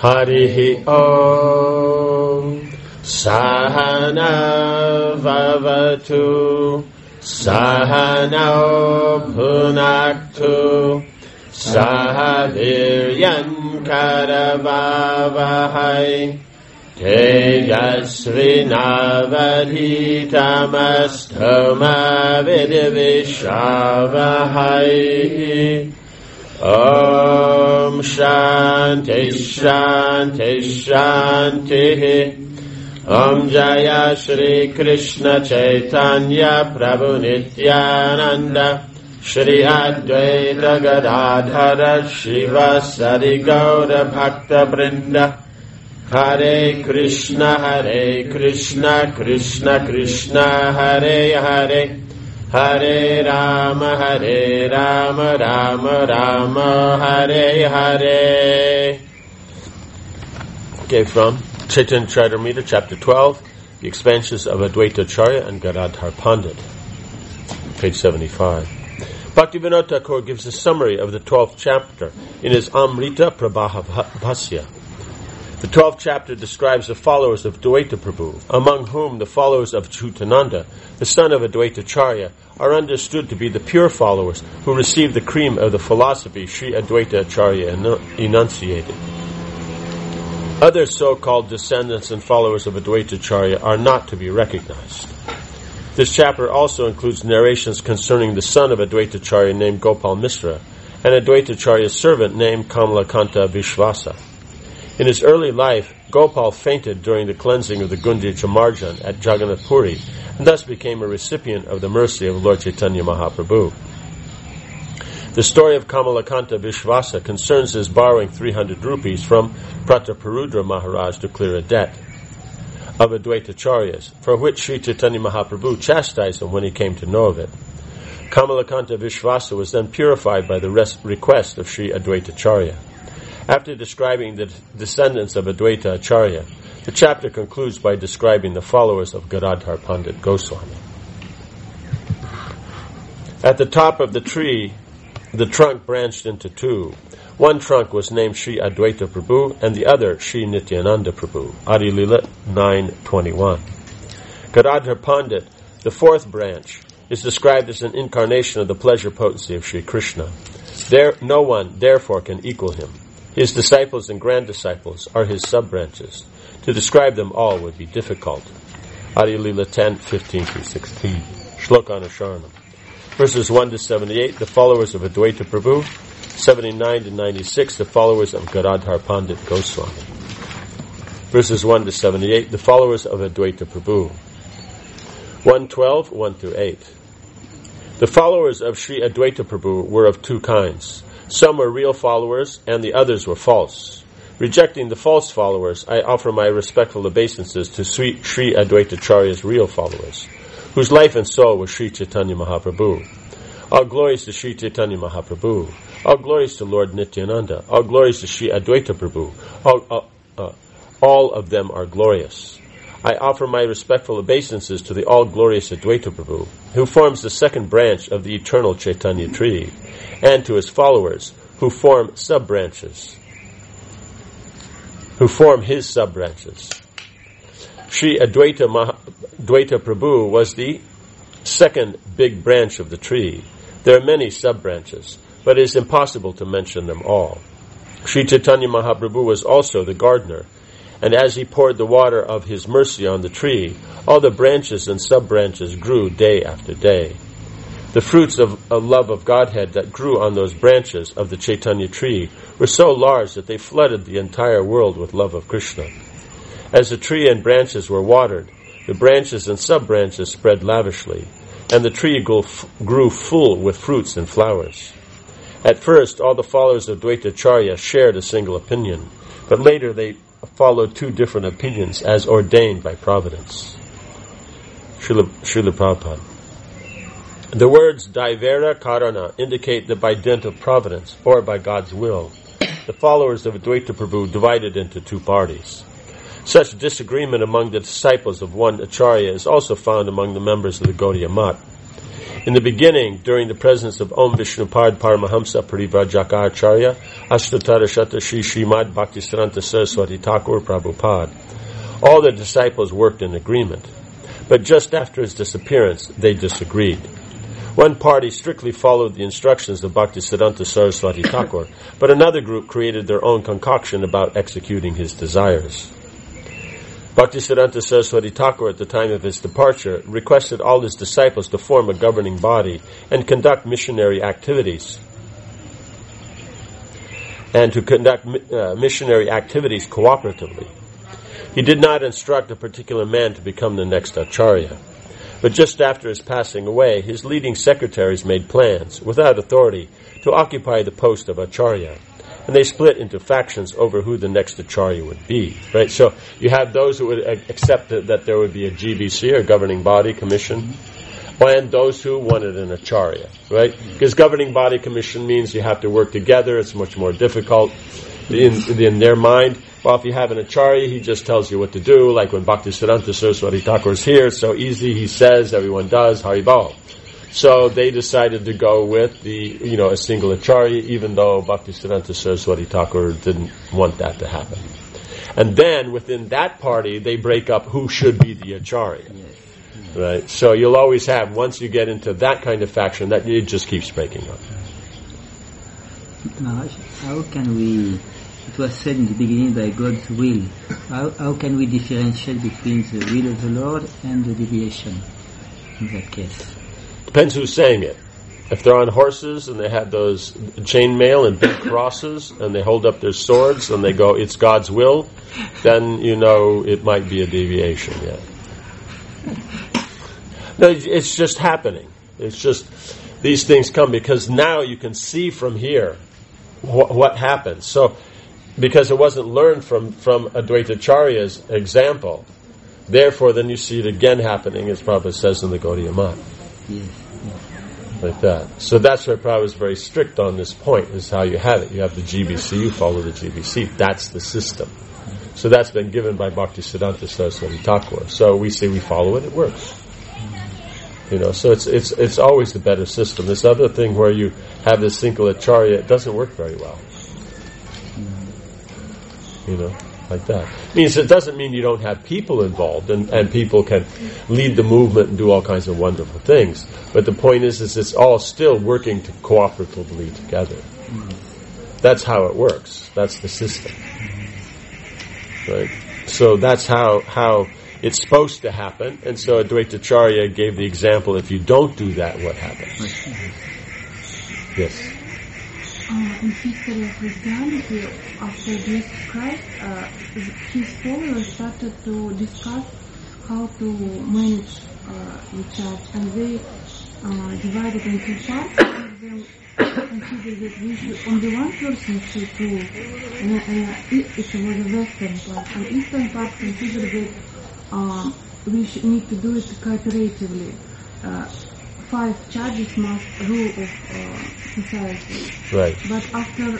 Harihi Om. Sahana Vavatu Sahana Bhunaktu Sahaviryan Karavavahai Tejasvinavadhitamastoma Vidvishavahai. Om Shanti Shanti Shanti. Om Jaya Shri Krishna Chaitanya Prabhu Nityananda Shri Advaita Gadadhara Shivasari Gaura Bhakta Brinda. Hare Krishna Krishna Krishna Hare Hare Hare Rama Rama Rama Hare Hare. Okay, from Chaitanya Charitamrita, chapter 12, the expansions of Advaita Acharya and Gadadhar Pandit, page 75. Bhaktivinoda Thakur gives a summary of the 12th chapter in his Amrita Prabha Bhasya. The 12th chapter describes the followers of Dvaita Prabhu, among whom the followers of Chutananda, the son of Advaita Acharya, are understood to be the pure followers who received the cream of the philosophy Sri Advaita Acharya enunciated. Other so-called descendants and followers of Advaita Acharya are not to be recognized. This chapter also includes narrations concerning the son of Advaita Acharya named Gopal Misra and Advaita Acharya's servant named Kamalakanta Vishvasa. In his early life, Gopal fainted during the cleansing of the Gundicha Marjan at Jagannath Puri and thus became a recipient of the mercy of Lord Chaitanya Mahaprabhu. The story of Kamalakanta Vishvasa concerns his borrowing 300 rupees from Prataparudra Maharaj to clear a debt of Advaita Acharyas, for which Sri Chaitanya Mahaprabhu chastised him when he came to know of it. Kamalakanta Vishvasa was then purified by the request of Sri Advaita Acharya. After describing the descendants of Advaita Acharya, the chapter concludes by describing the followers of Gadadhar Pandit Goswami. At the top of the tree, the trunk branched into two. One trunk was named Sri Advaita Prabhu and the other Sri Nityananda Prabhu. Adi Lila 9:21. Gadadhar Pandit, the fourth branch, is described as an incarnation of the pleasure potency of Sri Krishna. No one, therefore, can equal him. His disciples and grand-disciples are his sub-branches. To describe them all would be difficult. Adi Lila 10:15-16. Shloka Anusharanam. Verses 1-78, the followers of Advaita Prabhu. 79-96, the followers of Gadadhar Pandit Goswami. Verses 1-78, the followers of Advaita Prabhu. 112, 1-8. The followers of Sri Advaita Prabhu were of two kinds. Some were real followers, and the others were false. Rejecting the false followers, I offer my respectful obeisances to Sri Advaita Acharya's real followers, whose life and soul was Sri Chaitanya Mahaprabhu. All glories to Sri Chaitanya Mahaprabhu. All glories to Lord Nityananda. All glories to Sri Advaita Prabhu. All of them are glorious. I offer my respectful obeisances to the all-glorious Advaita Prabhu, who forms the second branch of the eternal Chaitanya tree, and to his followers, who form his sub-branches. Sri Advaita Prabhu was the second big branch of the tree. There are many sub-branches, but it is impossible to mention them all. Sri Chaitanya Mahaprabhu was also the gardener, and as he poured the water of his mercy on the tree, all the branches and sub-branches grew day after day. The fruits of love of Godhead that grew on those branches of the Chaitanya tree were so large that they flooded the entire world with love of Krishna. As the tree and branches were watered, the branches and sub-branches spread lavishly, and the tree grew full with fruits and flowers. At first, all the followers of Advaita Acharya shared a single opinion, but later they followed two different opinions as ordained by Providence. Srila Prabhupada. The words Daivera Karana indicate that by dint of providence, or by God's will, the followers of Advaita Prabhu divided into two parties. Such disagreement among the disciples of one Acharya is also found among the members of the Gaudiya Math. In the beginning, during the presence of Om Vishnupad Paramahamsa Parivrajaka Acharya, Ashtatara Shata Shri Srimad Bhaktisiddhanta Saraswati Thakur Prabhupada. All the disciples worked in agreement, but just after his disappearance, they disagreed. One party strictly followed the instructions of Bhaktisiddhanta Saraswati Thakur, but another group created their own concoction about executing his desires. Bhaktisiddhanta Saraswati Thakur, at the time of his departure, requested all his disciples to form a governing body and conduct missionary activities. Cooperatively. He did not instruct a particular man to become the next Acharya. But just after his passing away, his leading secretaries made plans, without authority, to occupy the post of Acharya. And they split into factions over who the next Acharya would be. Right? So you have those who would accept that there would be a GBC, or governing body commission, and those who wanted an Acharya. Right? Because governing body commission means you have to work together, it's much more difficult. In their mind, well, if you have an Acharya, he just tells you what to do, like when Bhaktisiddhanta Saraswati Thakur is here, it's so easy, he says, everyone does, Haribol. So they decided to go with a single Acharya, even though Bhaktisiddhanta Saraswati Thakur didn't want that to happen. And then, within that party, they break up who should be the Acharya. Right? So you'll always have, once you get into that kind of faction, that it just keeps breaking up. Maharaj, how can we, it was said in the beginning by God's will, how can we differentiate between the will of the Lord and the deviation in that case? Depends who's saying it. If they're on horses and they have those chainmail and big crosses and they hold up their swords and they go, it's God's will, then it might be a deviation, yeah. No, it's just happening. It's just, these things come because now you can see from here what happens. So, because it wasn't learned from Advaita Acharya's example, therefore then you see it again happening, as Prabhupada says in the Gaudiya Math. Yes. Like that. So that's why Prabhupada was very strict on this point, is how you have it. You have the GBC, you follow the GBC. That's the system. So that's been given by Bhaktisiddhanta Saraswati Thakur. So we say we follow it, it works. So it's always the better system. This other thing where you have this single Acharya, it doesn't work very well. Like that. It doesn't mean you don't have people involved and people can lead the movement and do all kinds of wonderful things. But the point is it's all still working cooperatively together. That's how it works. That's the system. Right? So that's how it's supposed to happen. And so Advaita Acharya gave the example, if you don't do that, what happens? Yes. In history of Christianity, after Jesus Christ, his followers started to discuss how to manage the church, and they divided into parts. Some of them considered that we should, only one person should rule. It was a Western part, and Eastern part considered that we need to do it cooperatively. 5 charges must rule of society. Right. But after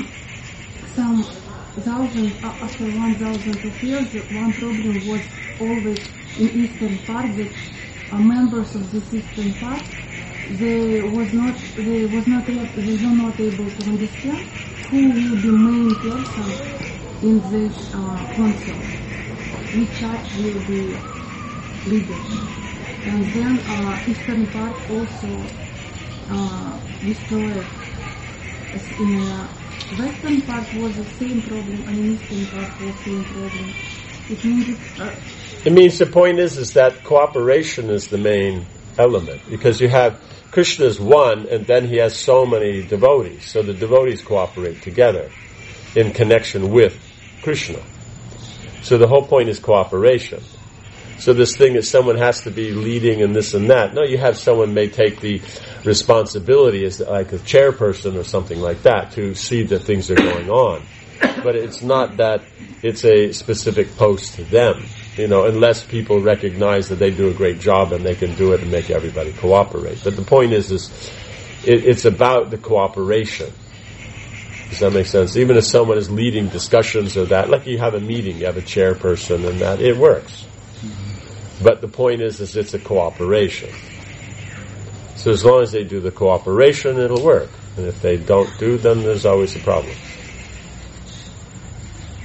after 1,000 of years, one problem was always in Eastern part, that members of this Eastern part, they were not able to understand who will be main person in this council, which church will be leader. And then Eastern part also destroyed. In Western part was the same problem, and in Eastern part was the same problem. It means the point is that cooperation is the main element, because you have Krishna's one, and then he has so many devotees. So the devotees cooperate together in connection with Krishna. So the whole point is cooperation. So this thing is someone has to be leading and this and that. No, you have someone may take the responsibility as like a chairperson or something like that to see that things are going on. But it's not that it's a specific post to them, unless people recognize that they do a great job and they can do it and make everybody cooperate. But the point is it's about the cooperation. Does that make sense? Even if someone is leading discussions or that, like you have a meeting, you have a chairperson and that, it works. But the point is it's a cooperation. So as long as they do the cooperation, it'll work. And if they don't do, then there's always a problem.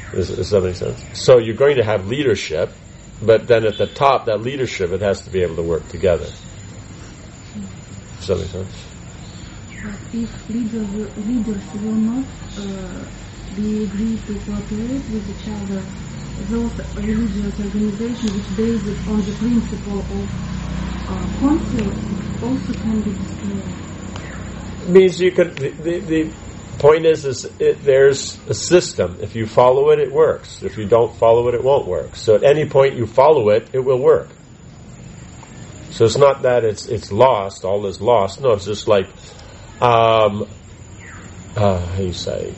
Does that make sense? So you're going to have leadership, but then at the top, that leadership, it has to be able to work together. Does that make sense? If leaders will not be agreed to cooperate with each other, those religious organizations which based on the principle of council also can be destroyed. Means you can. The point is there's a system. If you follow it, it works. If you don't follow it, it won't work. So at any point you follow it, it will work. So it's not that it's lost. All is lost. No, it's just like how do you say?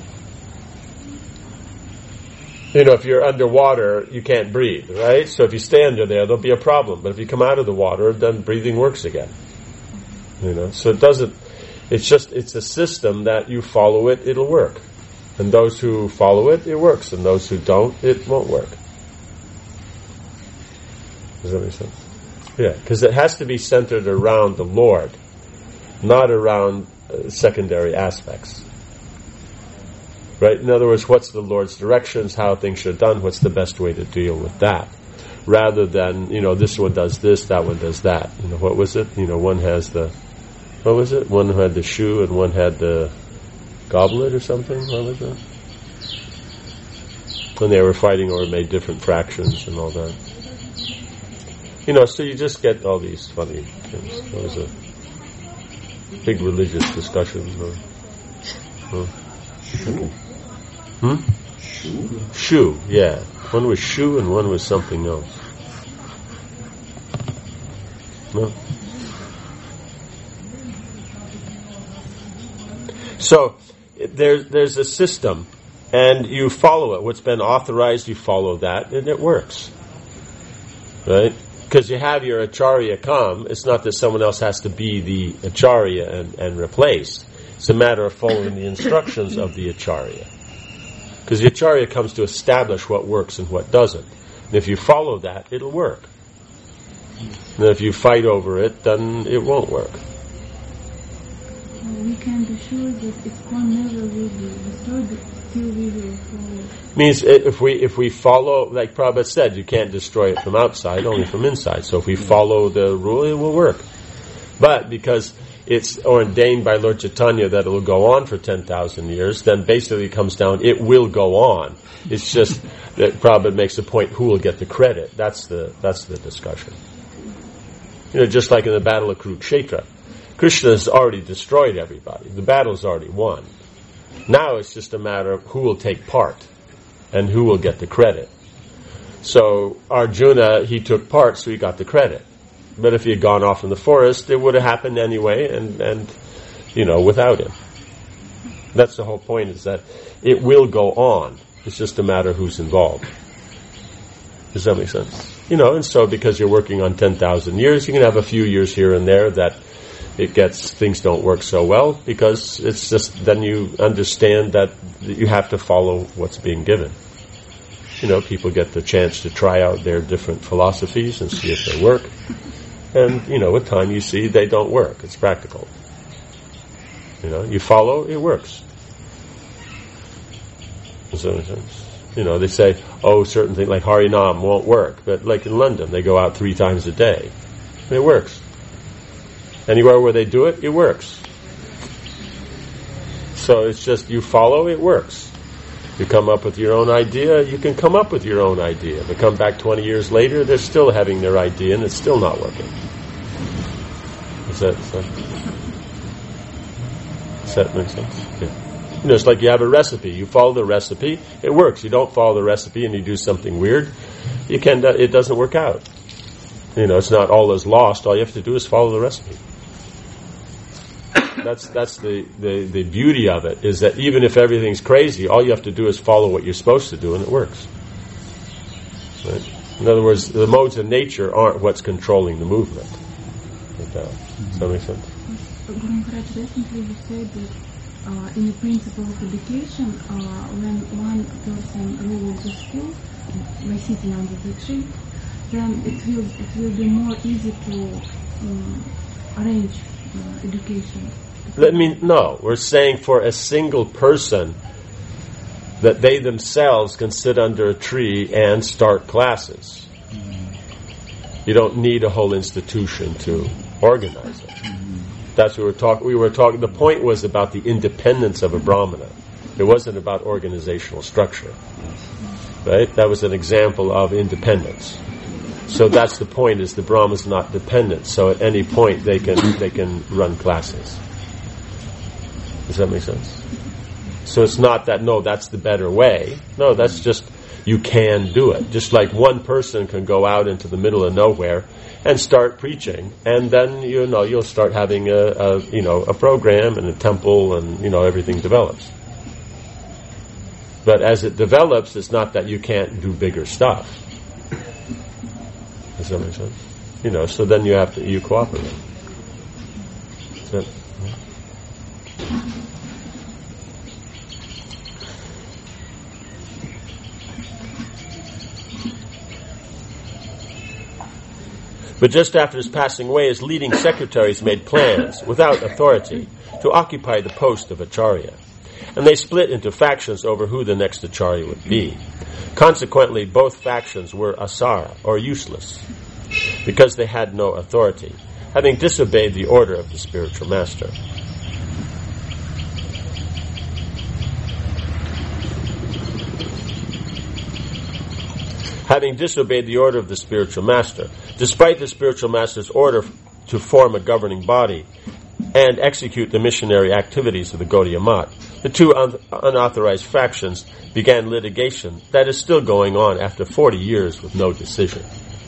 If you're underwater, you can't breathe, right? So if you stay under there'll be a problem. But if you come out of the water, then breathing works again. So it doesn't. It's a system that you follow it, it'll work. And those who follow it, it works. And those who don't, it won't work. Does that make sense? Yeah, because it has to be centered around the Lord, not around secondary aspects. Right? In other words, what's the Lord's directions, how things should be done, what's the best way to deal with that? Rather than, this one does this, that one does that. What was it? One has the, what was it? One had the shoe and one had the goblet or something? What was it? When they were fighting over made different fractions and all that. So you just get all these funny things. That was a big religious discussion. Okay. Shoe, yeah. One was shoe and one was something else. No. So there's a system, and you follow it. What's been authorized, you follow that, and it works. Right? Because you have your acharya come. It's not that someone else has to be the acharya and replace. It's a matter of following the instructions of the acharya. Because the acharya comes to establish what works and what doesn't. And if you follow that, it'll work. And if you fight over it, then it won't work. We can be sure that ISKCON never will be destroyed till we will follow. Means if we follow, like Prabhupada said, you can't destroy it from outside, only from inside. So if we follow the rule, it will work. But because it's ordained by Lord Chaitanya that it will go on for 10,000 years, then basically it comes down, it will go on. It's just that Prabhupada makes a point, who will get the credit? That's the discussion. Just like in the Battle of Kurukshetra. Krishna has already destroyed everybody. The battle's already won. Now it's just a matter of who will take part and who will get the credit. So Arjuna, he took part, so he got the credit. But if he had gone off in the forest, it would have happened anyway, and without him. That's the whole point, is that it will go on. It's just a matter of who's involved. Does that make sense? And so because you're working on 10,000 years, you can have a few years here and there that things don't work so well, because it's just, then you understand that you have to follow what's being given. People get the chance to try out their different philosophies and see if they work. And, with time you see they don't work. It's practical. You follow, it works. Does that make sense? They say, certain things like Harinam won't work. But like in London, they go out 3 times a day. It works. Anywhere where they do it, it works. So it's just, you follow, it works. You come up with your own idea, you can come up with your own idea. But come back 20 years later, they're still having their idea and it's still not working. Does that make sense? Yeah. It's like you have a recipe. You follow the recipe, it works. You don't follow the recipe and you do something weird, it doesn't work out. It's not all is lost. All you have to do is follow the recipe. That's the beauty of it, is that even if everything's crazy, all you have to do is follow what you're supposed to do, and it works. Right? In other words, the modes of nature aren't what's controlling the movement. Does that make sense? Guru Maharaj, recently you said that in the principle of education, when one person rules the school by sitting under the tree, then it will be more easy to arrange education. No, we're saying for a single person, that they themselves can sit under a tree and start classes. You don't need a whole institution to organize it. That's what we were talking. The point was about the independence of a Brahmana. It wasn't about organizational structure. Right? That was an example of independence. So that's the point, is the Brahma's not dependent. So at any point they can run classes. Does that make sense? So it's not that, no, that's the better way. No, that's just, you can do it. Just like one person can go out into the middle of nowhere and start preaching, and then you'll start having a program and a temple, and everything develops. But as it develops, it's not that you can't do bigger stuff. Does that make sense? So then you cooperate. So, but just after his passing away, his leading secretaries made plans, without authority, to occupy the post of Acharya. And they split into factions over who the next Acharya would be. Consequently, both factions were asara, or useless, because they had no authority, having disobeyed the order of the spiritual master. Having disobeyed the order of the spiritual master, despite the spiritual master's order to form a governing body and execute the missionary activities of the Gaudiya Math, the two unauthorized factions began litigation that is still going on after 40 years with no decision.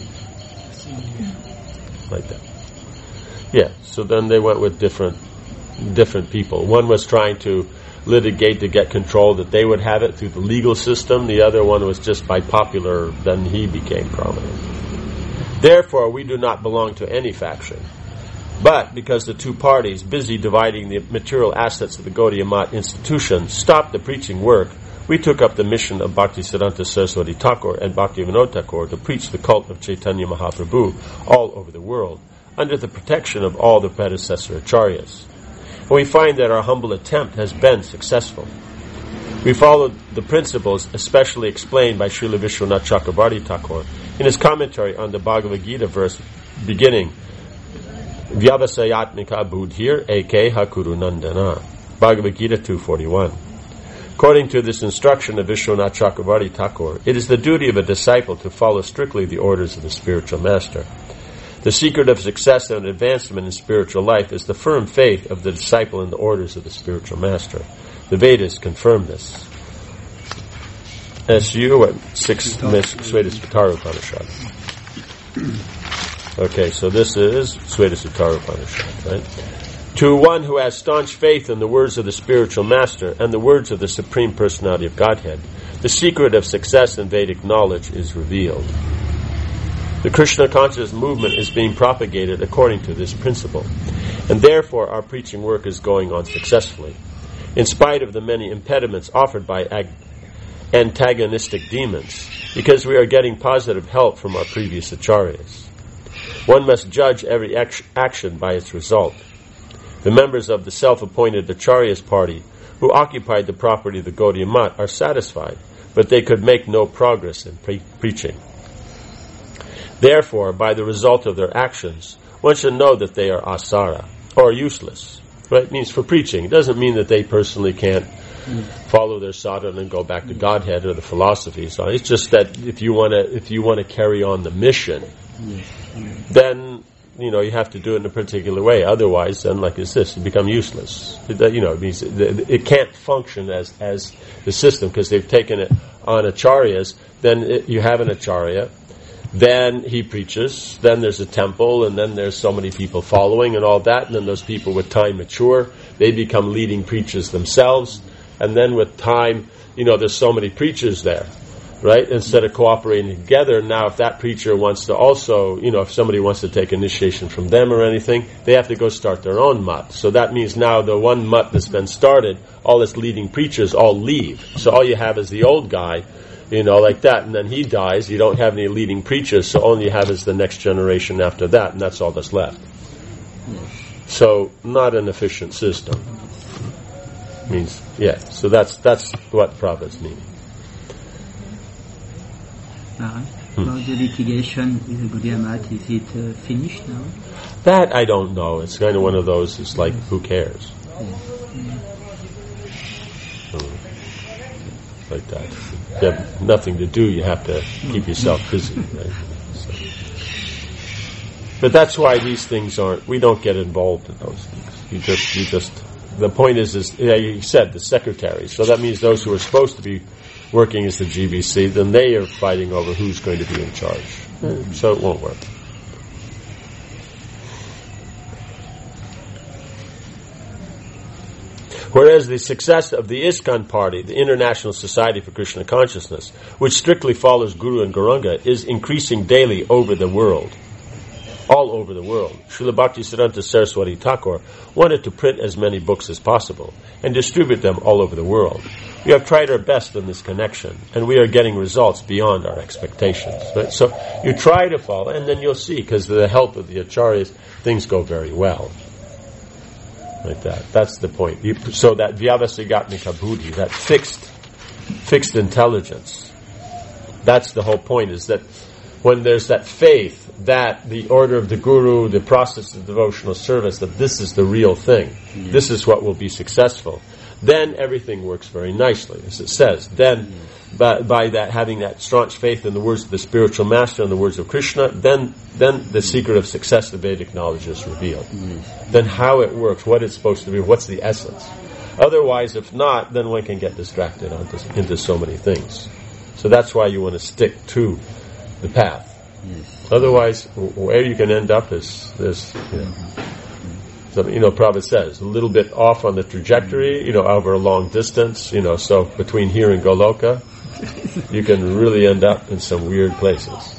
Like that. Yeah, so then they went with different people. One was trying to litigate to get control, that they would have it through the legal system. The other one was just by popular, then he became prominent. Therefore, we do not belong to any faction. But because the two parties, busy dividing the material assets of the Gaudiya Math institution, stopped the preaching work, we took up the mission of Bhaktisiddhanta Saraswati Thakur and Bhaktivinoda Thakur to preach the cult of Chaitanya Mahaprabhu all over the world, under the protection of all the predecessor acharyas. And we find that our humble attempt has been successful. We followed the principles especially explained by Srila Vishwanath Chakravarti Thakur in his commentary on the Bhagavad Gita verse beginning, Vyavasayatmika Buddhir Eke Hakuru Nandana, Bhagavad Gita 2:41. According to this instruction of Vishwanath Chakravarti Thakur, it is the duty of a disciple to follow strictly the orders of the spiritual master. The secret of success and advancement in spiritual life is the firm faith of the disciple in the orders of the spiritual master. The Vedas confirm this. SU at 6th Svetasvatara Upanishad. Okay, so this is Svetasvatara Upanishad, right? To one who has staunch faith in the words of the spiritual master and the words of the Supreme Personality of Godhead, the secret of success in Vedic knowledge is revealed. The Krishna conscious movement is being propagated according to this principle, and therefore our preaching work is going on successfully, in spite of the many impediments offered by antagonistic demons, because we are getting positive help from our previous acharyas. One must judge every action by its result. The members of the self-appointed acharyas party who occupied the property of the Gaudiya Math are satisfied, but they could make no progress in preaching. Therefore, by the result of their actions, one should know that they are asara, or useless. Right? It means for preaching. It doesn't mean that they personally can't follow their sadhana and go back to Godhead or the philosophy. So it's just that if you want to carry on the mission, then you have to do it in a particular way. Otherwise, then like it's this, you become useless. It means it can't function as the system, because they've taken it on acharyas. Then you have an acharya. Then he preaches, then there's a temple, and then there's so many people following and all that, and then those people with time mature, they become leading preachers themselves, and then with time, there's so many preachers there, right? Instead of cooperating together, now if that preacher wants to also, if somebody wants to take initiation from them or anything, they have to go start their own mutt. So that means now the one mutt that's been started, all its leading preachers all leave. So all you have is the old guy, like that, and then he dies. You don't have any leading preachers, so all you have is the next generation after that, and that's all that's left. So, not an efficient system. Means, yeah. So that's what Prabhupada's meaning. About the litigation with the Gaudiya Math, is it finished now? That I don't know. It's kind of one of those. It's like, who cares? Like that. If you have nothing to do, you have to keep yourself busy. Right? So. But that's why these things aren't. We don't get involved in those things. You just. The point is, you said the secretary. So that means those who are supposed to be working as the GBC, then they are fighting over who's going to be in charge. So it won't work. Whereas the success of the ISKCON party, the International Society for Krishna Consciousness, which strictly follows Guru and Gauranga, is increasing daily over the world. All over the world. Srila Bhaktisiddhanta Saraswati Thakur wanted to print as many books as possible and distribute them all over the world. We have tried our best in this connection, and we are getting results beyond our expectations. Right? So you try to follow, and then you'll see, because with the help of the acharyas, things go very well. Like that. That's the point. So that vyavasigatmika buddhi, that fixed intelligence, that's the whole point, is that when there's that faith that the order of the Guru, the process of devotional service, that this is the real thing, this is what will be successful, then everything works very nicely, as it says. Then, by that, having that staunch faith in the words of the spiritual master and the words of Krishna, then the secret of success, the Vedic knowledge, is revealed. Then how it works, what it's supposed to be, what's the essence. Otherwise, if not, then one can get distracted into so many things. So that's why you want to stick to the path. Otherwise, where you can end up is this, Prabhupada says, a little bit off on the trajectory, over a long distance, so between here and Goloka, you can really end up in some weird places.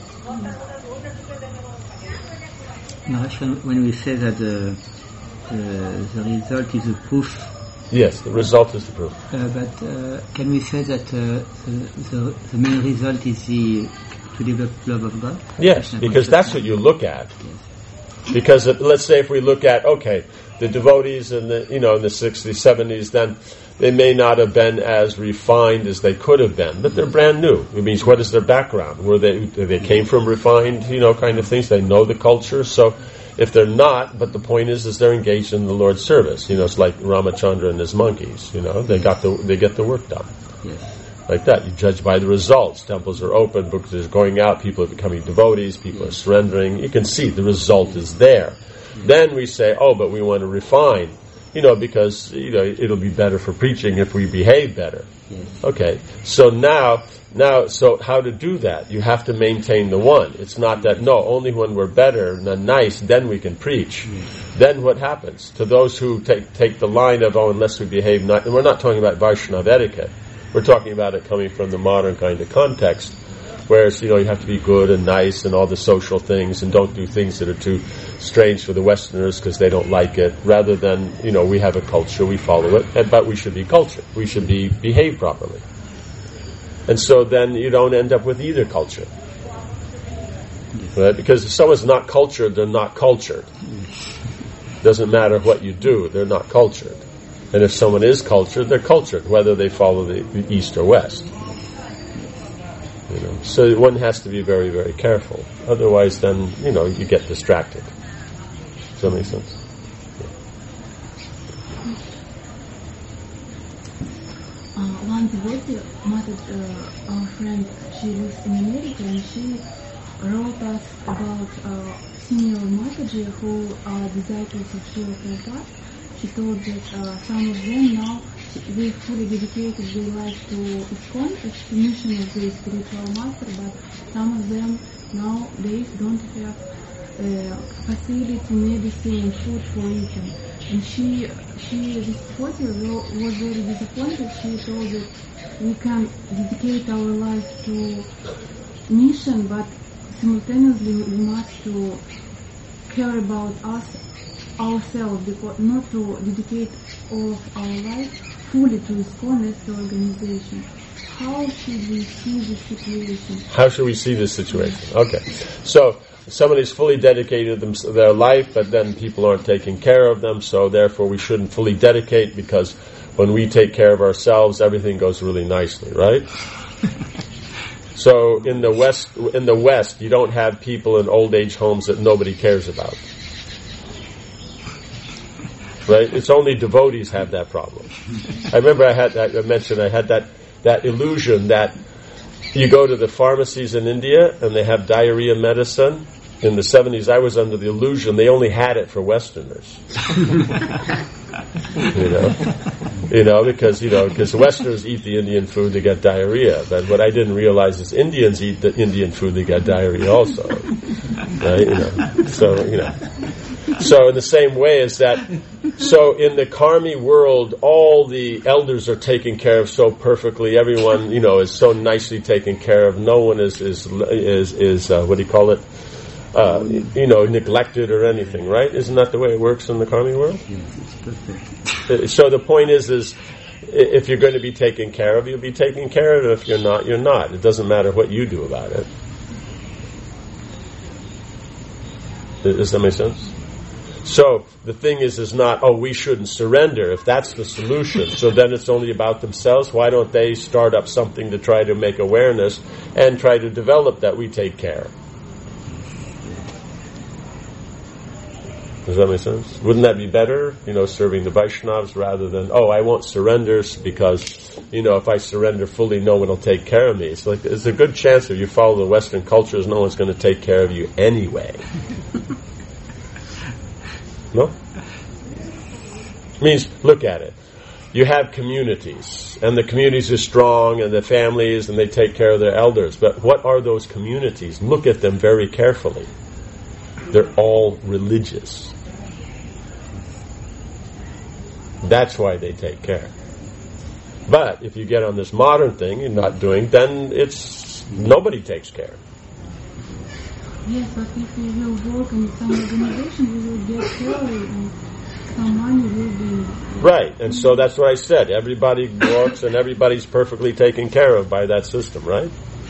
When we say that the result is a proof. Yes, the result is the proof. But can we say that the main result is to develop love of God? Yes, because that's what you look at. Yes. Because let's say if we look at, the devotees in the in the 60s, 70s, then they may not have been as refined as they could have been, but they're brand new. It means, what is their background? They came from refined, kind of things. They know the culture. So if they're not, but the point is they're engaged in the Lord's service. It's like Ramachandra and his monkeys. They get the work done. Yes. Like that. You judge by the results. Temples are open, books are going out, people are becoming devotees, people are surrendering. You can see the result is there. Then we say, but we want to refine, because, it'll be better for preaching if we behave better. Yes. Okay. So now, so how to do that? You have to maintain the one. It's not that, only when we're better and nice, then we can preach. Yes. Then what happens? To those who take the line of, unless we behave not, and we're not talking about Vaishnava etiquette. We're talking about it coming from the modern kind of context, whereas, you have to be good and nice and all the social things, and don't do things that are too strange for the Westerners because they don't like it, rather than, we have a culture, we follow it, but we should be cultured. We should behave properly. And so then you don't end up with either culture. Right? Because if someone's not cultured, they're not cultured. Doesn't matter what you do, they're not cultured. And if someone is cultured, they're cultured, whether they follow the East or West. So one has to be very, very careful. Otherwise, then, you get distracted. Does that make sense? One devotee met our friend. She lives in America, and she wrote us about senior Mataji who are disciples of Srila Prabhupada. She told that some of them now, they fully dedicated their life to ISKCON, it's the mission of the spiritual master, but some of them nowadays don't have facility, medicine, food for eating. And this devotee was very disappointed. She told that we can dedicate our life to mission, but simultaneously we must to care about ourselves, because not to dedicate all of our life fully to ISKCON as the organization. How should we see this situation? How should we see this situation? Okay. So, somebody's fully dedicated their life, but then people aren't taking care of them, so therefore we shouldn't fully dedicate, because when we take care of ourselves, everything goes really nicely, right? So in the West, you don't have people in old age homes that nobody cares about. Right? It's only devotees have that problem. I remember I had that illusion that you go to the pharmacies in India and they have diarrhea medicine. In the 70s, I was under the illusion they only had it for Westerners. Because Westerners eat the Indian food, they get diarrhea. But what I didn't realize is Indians eat the Indian food, they get diarrhea also. Right? So in the same way as that, so in the karmi world, all the elders are taken care of so perfectly. Everyone, is so nicely taken care of. No one is what do you call it? Neglected or anything, right? Isn't that the way it works in the karmi world? Yes, it's perfect. So the point is if you're going to be taken care of, you'll be taken care of. If you're not, you're not. It doesn't matter what you do about it. Does that make sense? So the thing is not, we shouldn't surrender. If that's the solution, so then it's only about themselves. Why don't they start up something to try to make awareness and try to develop that we take care? Does that make sense? Wouldn't that be better, serving the Vaishnavas rather than, I won't surrender because, if I surrender fully, no one will take care of me. It's like, there's a good chance if you follow the Western cultures, no one's going to take care of you anyway. No? Means, look at it. You have communities, and the communities are strong, and the families, and they take care of their elders. But what are those communities? Look at them very carefully. They're all religious. That's why they take care. But if you get on this modern thing you're not doing, then it's nobody takes care. Yes, but if we will work in some organization, we will get salary and some money will be... Right, and so that's what I said. Everybody works and everybody's perfectly taken care of by that system, right?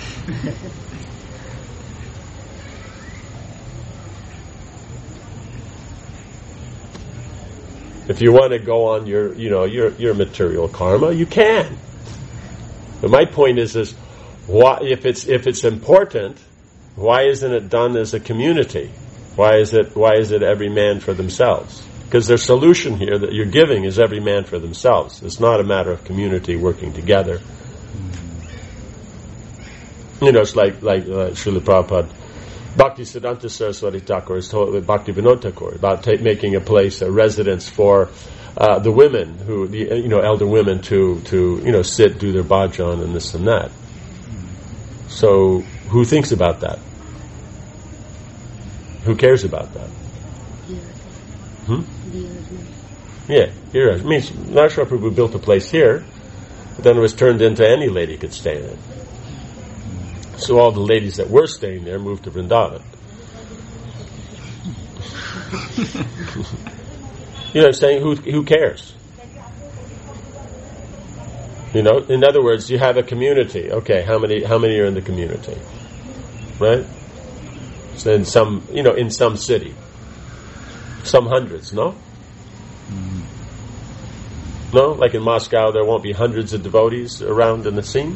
If you want to go on your material karma, you can. But my point is why, if it's important, why isn't it done as a community? Why is it every man for themselves? Because their solution here that you're giving is every man for themselves. It's not a matter of community working together. It's like Srila Prabhupada, Bhakti Siddhanta Saraswati Thakur is told with Bhakti Vinod Thakur about making a place, a residence for the women, elder women to sit, do their bhajan and this and that. So who thinks about that? Who cares about that? Yeah, here. It means Narshara Prabhu built a place here, but then it was turned into any lady could stay in it. So all the ladies that were staying there moved to Vrindavan. You know what I'm saying? Who cares? In other words, you have a community. Okay, how many are in the community? Right? So in some city. Some hundreds, no? No? Like in Moscow, there won't be hundreds of devotees around in the scene?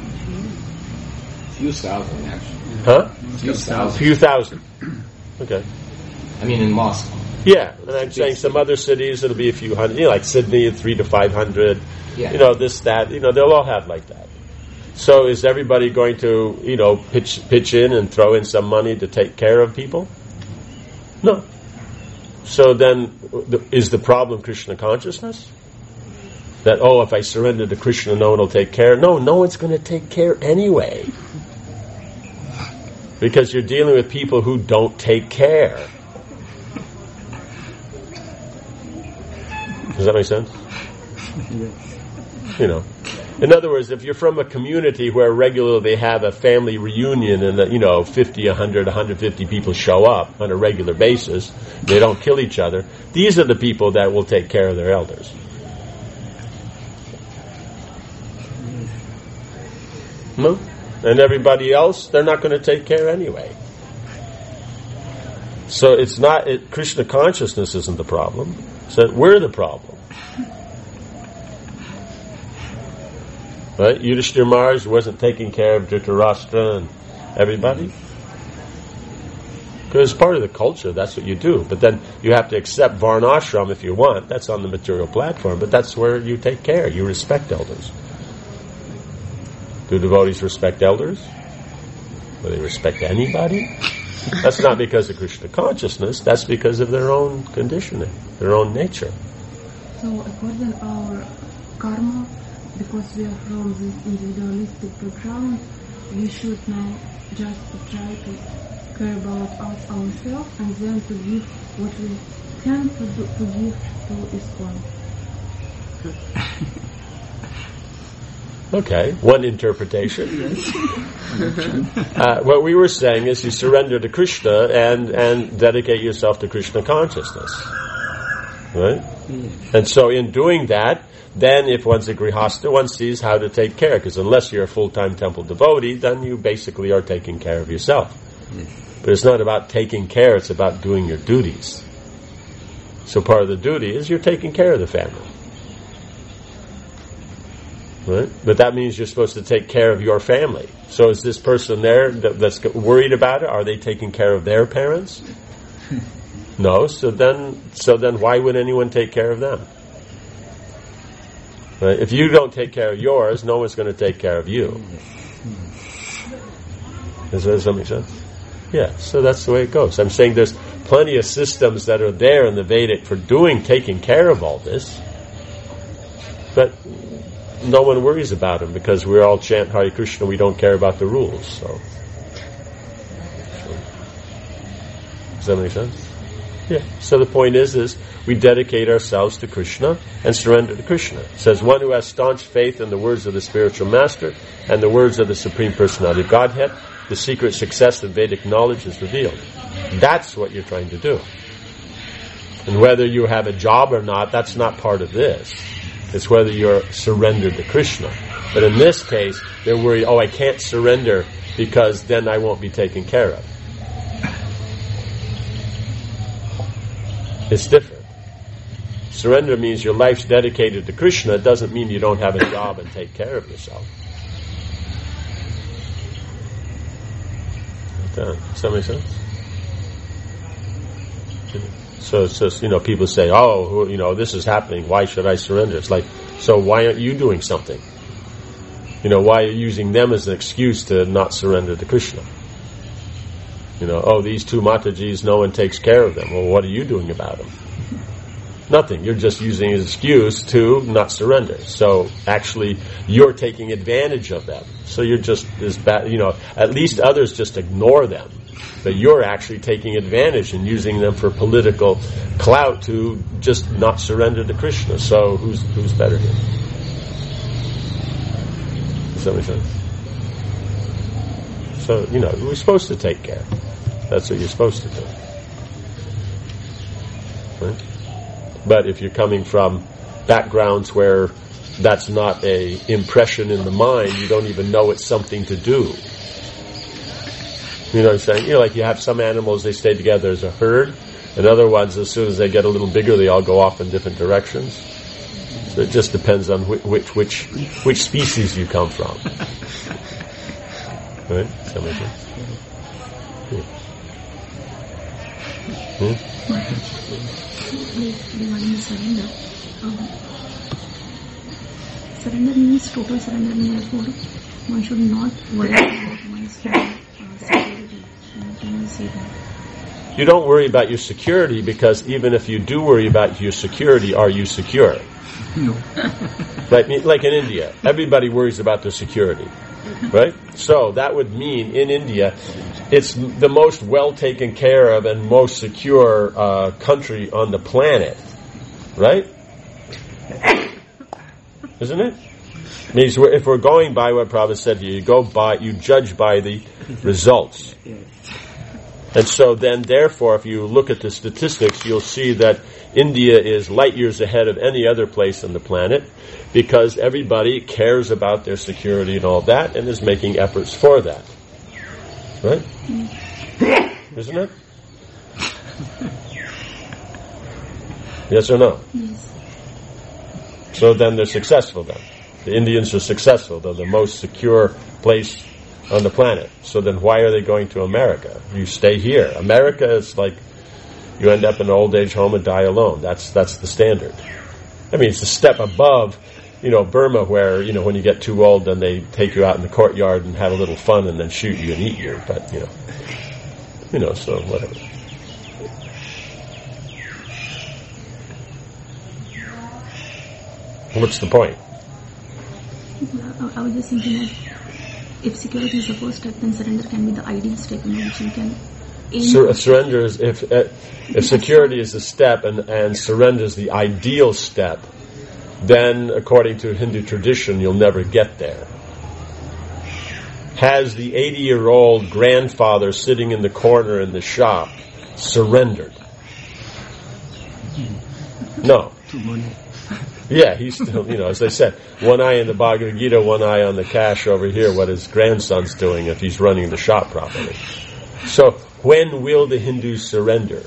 Few thousand, actually. Huh? Few thousand. Okay. I mean, in Moscow. Yeah, and I'm saying some other cities it'll be a few hundred. Like Sydney, 300 to 500. Yeah. This, that. They'll all have like that. So is everybody going to, pitch in and throw in some money to take care of people? No. So then, is the problem Krishna consciousness? That, if I surrender to Krishna, no one will take care? No one's going to take care anyway. Because you're dealing with people who don't take care. Does that make sense? Yes. In other words, if you're from a community where regularly they have a family reunion and 50, 100, 150 people show up on a regular basis, they don't kill each other, these are the people that will take care of their elders. No? And everybody else, they're not going to take care anyway. So it's not, Krishna consciousness isn't the problem. So we're the problem. Right? Yudhishthira Maharaj wasn't taking care of Dhritarashtra and everybody. Because it's part of the culture, that's what you do. But then you have to accept Varnashram if you want. That's on the material platform. But that's where you take care. You respect elders. Do devotees respect elders? Do they respect anybody? That's not because of Krishna consciousness. That's because of their own conditioning, their own nature. So according to our karma, because we are from this individualistic background, we should now just try to care about us ourselves and then to give what we can to give to ISKCON. Okay, one interpretation. What we were saying is you surrender to Krishna and dedicate yourself to Krishna consciousness. Right? And so in doing that, then if one's a grihastha, one sees how to take care. Because unless you're a full-time temple devotee, then you basically are taking care of yourself. But it's not about taking care, it's about doing your duties. So part of the duty is you're taking care of the family. Right? But that means you're supposed to take care of your family. So is this person there that's worried about it? Are they taking care of their parents? No. So then why would anyone take care of them? Right? If you don't take care of yours, no one's going to take care of you. Does that make sense? Yeah, so that's the way it goes. I'm saying there's plenty of systems that are there in the Vedic for taking care of all this, but no one worries about them because we all chant Hare Krishna, we don't care about the rules. So. Does that make sense? Yeah. So the point is we dedicate ourselves to Krishna and surrender to Krishna. It says, one who has staunch faith in the words of the spiritual master and the words of the Supreme Personality of Godhead, the secret success of Vedic knowledge is revealed. That's what you're trying to do. And whether you have a job or not, that's not part of this. It's whether you're surrendered to Krishna. But in this case, they're worried, I can't surrender because then I won't be taken care of. It's different. Surrender means your life's dedicated to Krishna. It doesn't mean you don't have a job and take care of yourself. Does that make sense? So it's just, people say, this is happening, why should I surrender? It's like, so why aren't you doing something? Why are you using them as an excuse to not surrender to Krishna? These two Matajis, no one takes care of them. Well, what are you doing about them? Nothing. You're just using an excuse to not surrender. So actually, you're taking advantage of them. So you're just as bad, at least others just ignore them. But you're actually taking advantage and using them for political clout to just not surrender to Krishna. So who's better here? Does that make sense? So, we're supposed to take care. That's what you're supposed to do. Right? But if you're coming from backgrounds where that's not a impression in the mind, you don't even know it's something to do. You know what I'm saying? Like you have some animals, they stay together as a herd, and other ones, as soon as they get a little bigger, they all go off in different directions. So it just depends on which species you come from. Right? Does that make sense? Regarding surrender, surrender means total surrender, therefore one should not worry about one's security. Can you say that? You don't worry about your security because even if you do worry about your security, are you secure? No. Right? Like in India, everybody worries about their security. Right? So that would mean in India, it's the most well taken care of and most secure country on the planet. Right? Isn't it? It means if we're going by what Prabhupada said to you, you judge by the results. And so then, therefore, if you look at the statistics, you'll see that India is light years ahead of any other place on the planet because everybody cares about their security and all that and is making efforts for that. Right? Isn't it? Yes or no? Yes. So then they're successful then. The Indians are successful. They're the most secure place on the planet. So then why are they going to America? You stay here. America is like you end up in an old age home and die alone. That's the standard. I mean, it's a step above, Burma, where, when you get too old, then they take you out in the courtyard and have a little fun and then shoot you and eat you. But, so whatever. What's the point? I was just thinking that if security is the first step, then surrender can be the ideal step, which you can aim. Surrender is, if security is the step and surrender is the ideal step, then according to Hindu tradition, you'll never get there. Has the 80-year-old grandfather sitting in the corner in the shop surrendered? No. Yeah, he's still, as they said, one eye in the Bhagavad Gita, one eye on the cash over here, what his grandson's doing if he's running the shop properly. So, when will the Hindus surrender?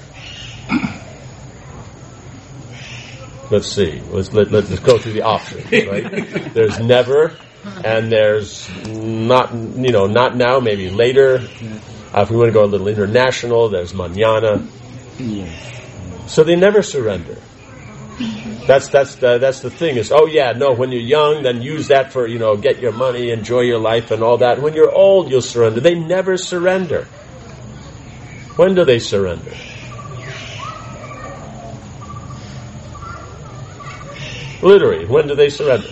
Let's see. Let's go through the options, right? There's never, and there's not now, maybe later. If we want to go a little international, there's mañana. So they never surrender. That's the thing is, when you're young, then use that for, get your money, enjoy your life and all that. When you're old, you'll surrender. They never surrender. When do they surrender? Literally, when do they surrender?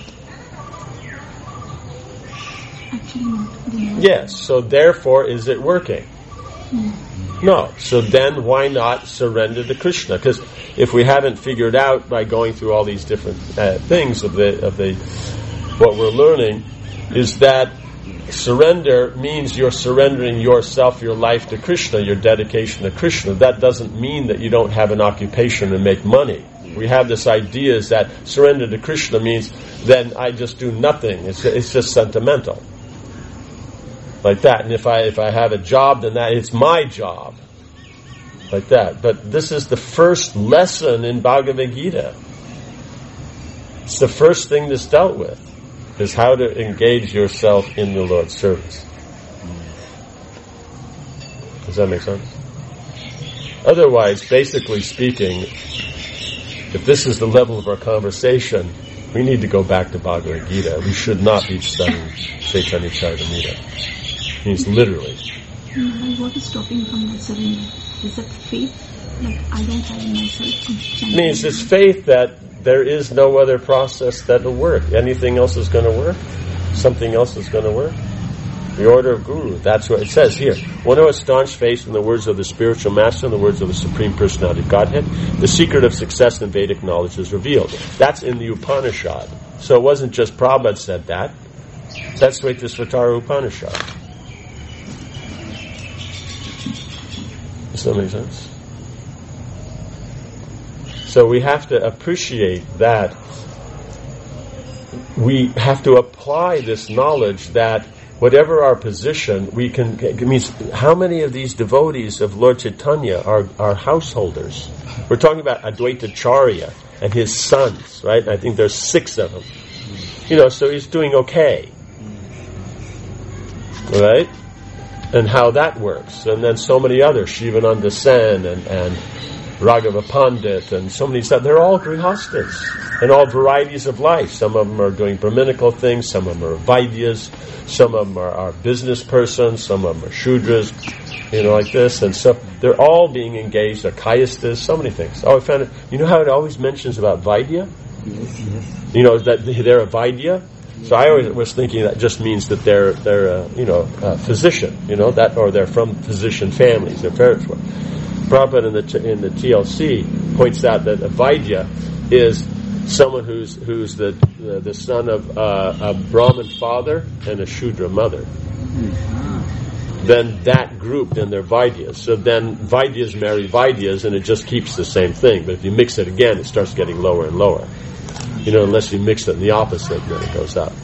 Actually not. Yes, so therefore is it working? No. So then why not surrender to Krishna? Because if we haven't figured out by going through all these different things of the what we're learning is that surrender means you're surrendering yourself, your life to Krishna, your dedication to Krishna. That doesn't mean that you don't have an occupation and make money. We have this idea is that surrender to Krishna means then I just do nothing. It's just sentimental. Like that. And if I have a job, then it's my job. Like that. But this is the first lesson in Bhagavad Gita. It's the first thing that's dealt with, is how to engage yourself in the Lord's service. Does that make sense? Otherwise, basically speaking, if this is the level of our conversation, we need to go back to Bhagavad Gita. We should not be studying Chaitanya Charitamrita. It means literally. What is stopping from that surrender? Is that faith? Like, I don't have in myself. It means it's faith that there is no other process that will work. Anything else is going to work. Something else is going to work. The order of Guru, that's what it says here. One who has staunch faith in the words of the spiritual master and the words of the Supreme Personality of Godhead, the secret of success in Vedic knowledge is revealed. That's in the Upanishad. So it wasn't just Prabhupada said that. That's Svetashvatara Upanishad. Does that make sense? So we have to appreciate that. We have to apply this knowledge that whatever our position, we can. It means how many of these devotees of Lord Chaitanya are householders? We're talking about Advaita Charya and his sons, right? I think there's 6 of them. So he's doing okay, right? And how that works, and then so many others, Shivananda Sen and Raghava Pandit, and so many stuff. They're all grihastas and all varieties of life. Some of them are doing Brahminical things, some of them are Vaidyas, some of them are business persons, some of them are Shudras, like this. And so they're all being engaged. They're Kayastas, so many things. I found it. How it always mentions about Vaidya? Yes. That they're a Vaidya. So I always was thinking that just means that they're a physician, that, or they're from physician families. Their parents were. Prabhupada in the TLC points out that a Vaidya is someone who's the son of a Brahmin father and a Shudra mother. Then that group, then they're Vaidyas. So then Vaidyas marry Vaidyas, and it just keeps the same thing. But if you mix it again, it starts getting lower and lower. Unless you mix it in the opposite, then it goes up.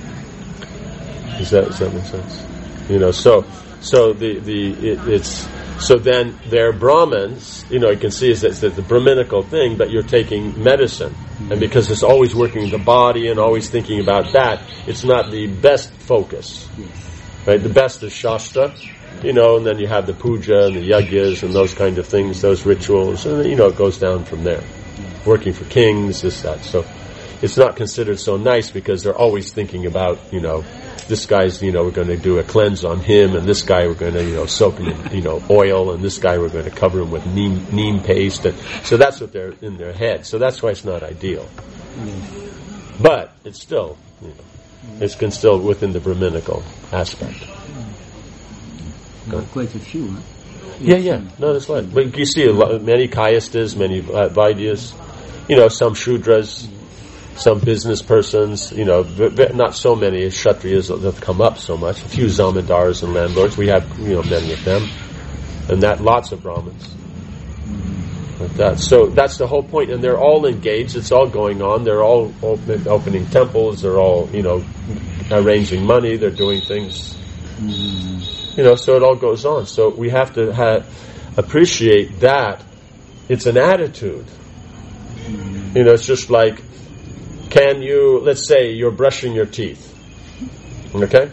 Does that make sense? So it's So then they're Brahmins, you can see it's the Brahminical thing, but you're taking medicine. And because it's always working in the body and always thinking about that, it's not the best focus. Right? The best is Shastra, and then you have the puja and the yagyas and those kind of things, those rituals, and it goes down from there. Working for kings, this, that. So it's not considered so nice because they're always thinking about, this guy's, we're going to do a cleanse on him, and this guy we're going to, soak him in, oil, and this guy we're going to cover him with neem paste. And so that's what they're in their head. So that's why it's not ideal. But it's still, it's still within the Brahminical aspect. Quite a few, huh? Yeah. No, that's right. But you see many Kayastas, many Vaidyas, some Shudras, some business persons, not so many Kshatriyas that have come up so much. A few zamindars and landlords. We have, many of them. And lots of Brahmins. Like that. So that's the whole point. And they're all engaged. It's all going on. They're all opening temples. They're all, arranging money. They're doing things. So it all goes on. So we have to appreciate that it's an attitude. It's just like, let's say you're brushing your teeth. Okay?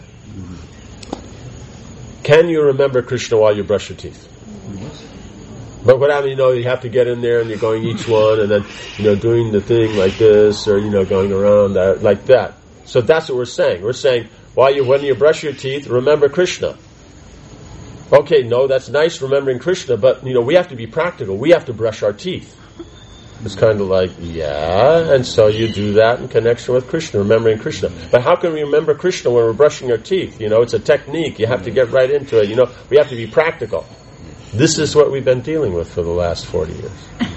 Can you remember Krishna while you brush your teeth? But what happens, you have to get in there and you're going each one and then, doing the thing like this or, going around like that. So that's what we're saying. We're saying, when you brush your teeth, remember Krishna. Okay, no, that's nice remembering Krishna, but, we have to be practical. We have to brush our teeth. It's kind of like, and so you do that in connection with Krishna, remembering Krishna. But how can we remember Krishna when we're brushing our teeth? It's a technique. You have to get right into it. We have to be practical. This is what we've been dealing with for the last 40 years.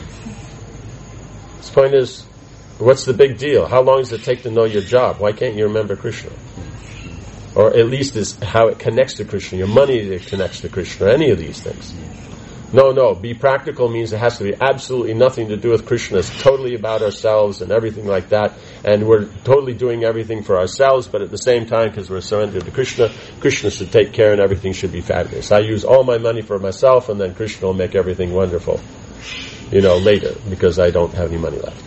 This point is, what's the big deal? How long does it take to know your job? Why can't you remember Krishna? Or at least is how it connects to Krishna. Your money connects to Krishna. Any of these things. No. Be practical means it has to be absolutely nothing to do with Krishna. It's totally about ourselves and everything like that. And we're totally doing everything for ourselves, but at the same time, because we're surrendered to Krishna, Krishna should take care and everything should be fabulous. I use all my money for myself, and then Krishna will make everything wonderful, later, because I don't have any money left.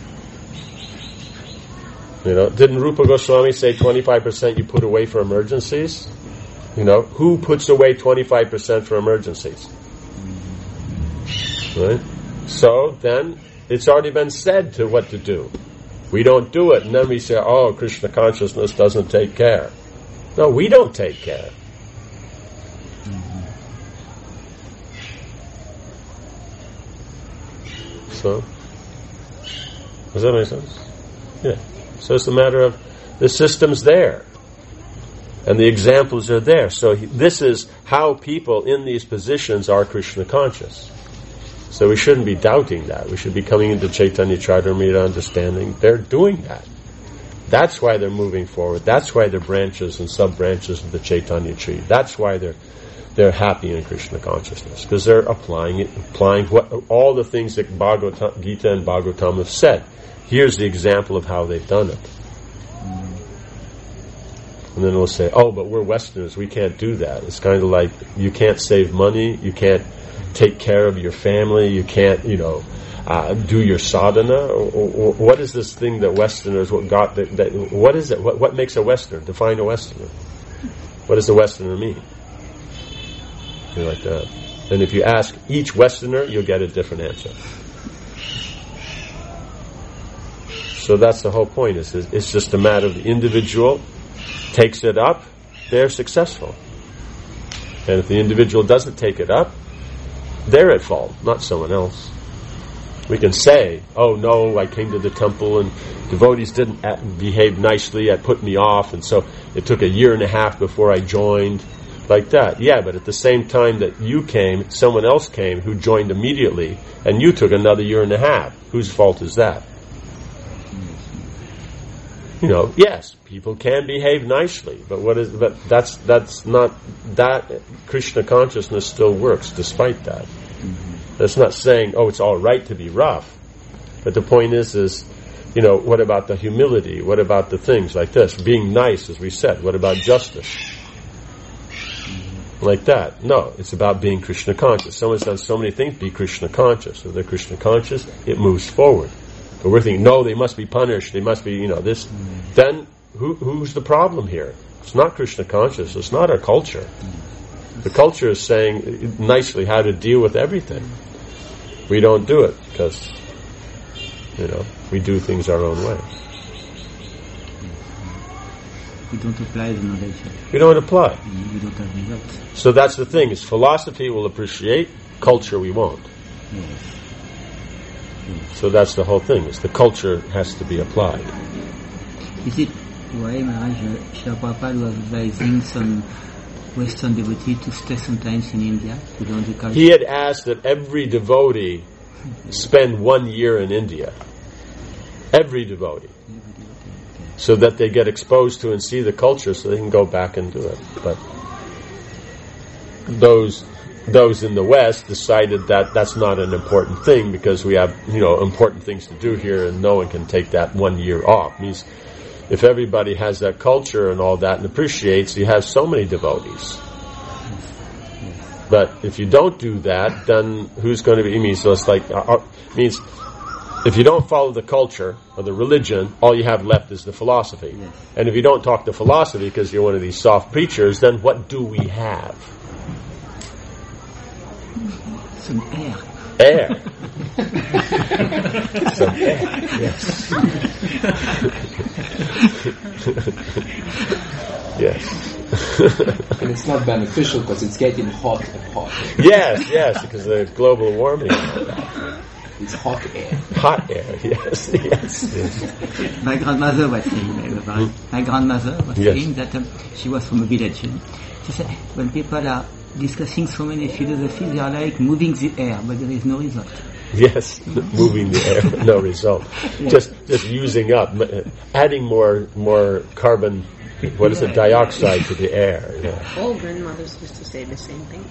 Didn't Rupa Goswami say 25% you put away for emergencies? Who puts away 25% for emergencies? Right? So then it's already been said to what to do. We don't do it, and then we say, Krishna consciousness doesn't take care. No, we don't take care. So, does that make sense? Yeah. So it's a matter of the system's there. And the examples are there. So this is how people in these positions are Krishna conscious. So we shouldn't be doubting that. We should be coming into Chaitanya Charitamrita understanding they're doing that. That's why they're moving forward. That's why they're branches and sub-branches of the Chaitanya tree. That's why they're happy in Krishna consciousness. Because they're applying what all the things that Gita and Bhagavatam have said. Here's the example of how they've done it. And then we'll say, but we're Westerners, we can't do that. It's kind of like you can't save money, you can't take care of your family, you can't, do your sadhana. Or what is this thing that Westerners what is it? What makes a Westerner? Define a Westerner. What does a Westerner mean? Like that. And if you ask each Westerner, you'll get a different answer. So that's the whole point. It's just a matter of the individual takes it up, they're successful. And if the individual doesn't take it up, they're at fault, not someone else. We can say, no, I came to the temple and devotees didn't behave nicely, it put me off, and so it took 1.5 years before I joined. Like that. Yeah, but at the same time that you came, someone else came who joined immediately, and you took another 1.5 years. Whose fault is that? Yes, people can behave nicely, but that's not that. Krishna consciousness still works despite that. That's not saying, it's all right to be rough. But the point is, what about the humility? What about the things like this? Being nice, as we said. What about justice? like that. No, it's about being Krishna conscious. Someone's done so many things, be Krishna conscious. If they're Krishna conscious, it moves forward. But we're thinking, no, they must be punished, they must be, this. Then, who's the problem here? It's not Krishna conscious, it's not our culture. The culture is saying nicely how to deal with everything. We don't do it because, we do things our own way. We don't apply the knowledge. We don't apply. We don't have results. So that's the thing, is philosophy will appreciate, culture we won't. Yes. So that's the whole thing, is the culture has to be applied. Is it why Maharaj Srila Prabhupada was advising some Western devotee to stay sometimes in India to learn the culture? He had asked that every devotee spend 1 year in India. Every devotee. So that they get exposed to and see the culture so they can go back and do it. But those in the West decided that that's not an important thing because we have, important things to do here and no one can take that 1 year off. It means if everybody has that culture and all that and appreciates, you have so many devotees. But if you don't do that, then who's going to be? It means so it's like means if you don't follow the culture or the religion, all you have left is the philosophy. Yes. And if you don't talk the philosophy because you're one of these soft preachers, then what do we have? Some air. Air. Some air. Yes. Yes. And it's not beneficial because it's getting hot and hot. Yes, because of the global warming. It's hot air. Hot air, yes. My grandmother was saying, saying that she was from a village. She said, when people are discussing so many philosophies, they are like moving the air, but there is no result. Yes, moving the air, no result. Yeah. Just using up, adding more carbon, dioxide to the air. Yeah. All grandmothers used to say the same thing.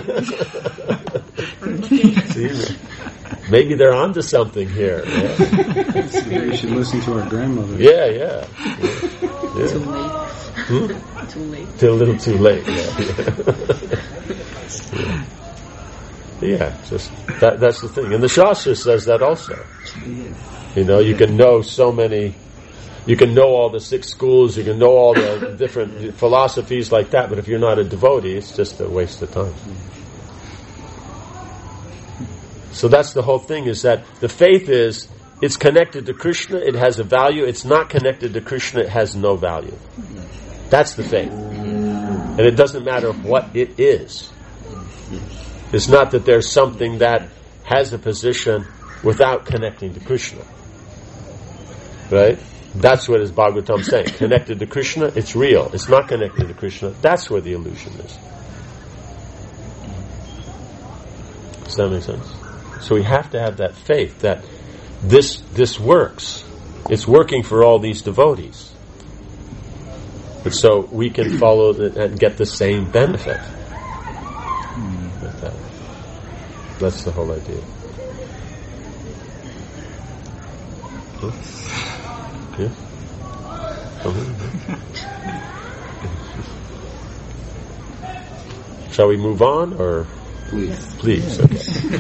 See, maybe they're onto something here. Yeah. We should listen to our grandmother. Yeah. Too late. Too late. A little too late. Yeah, just that's the thing. And the Shastra says that also. You can know so many, you can know all the 6 schools, you can know all the different philosophies like that, but if you're not a devotee, it's just a waste of time. So that's the whole thing, is that the faith it's connected to Krishna, it has a value. It's not connected to Krishna, it has no value. That's the faith. And it doesn't matter what it is. It's not that there's something that has a position without connecting to Krishna. Right? That's what is Bhagavatam saying. Connected to Krishna, it's real. It's not connected to Krishna. That's where the illusion is. Does that make sense? So we have to have that faith that this works. It's working for all these devotees. But so we can follow and get the same benefit. That's the whole idea. Yeah? Shall we move on, or please? Okay.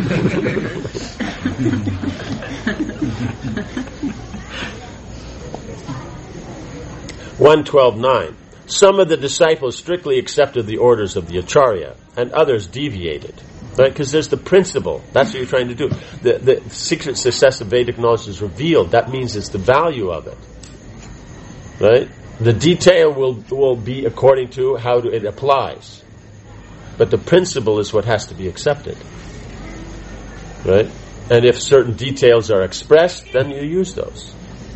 1:12:9. Some of the disciples strictly accepted the orders of the Acharya, and others deviated. Right? Because there's the principle. That's what you're trying to do. The secret success of Vedic knowledge is revealed. That means it's the value of it. Right? The detail will be according to how it applies. But the principle is what has to be accepted. Right? And if certain details are expressed, then you use those.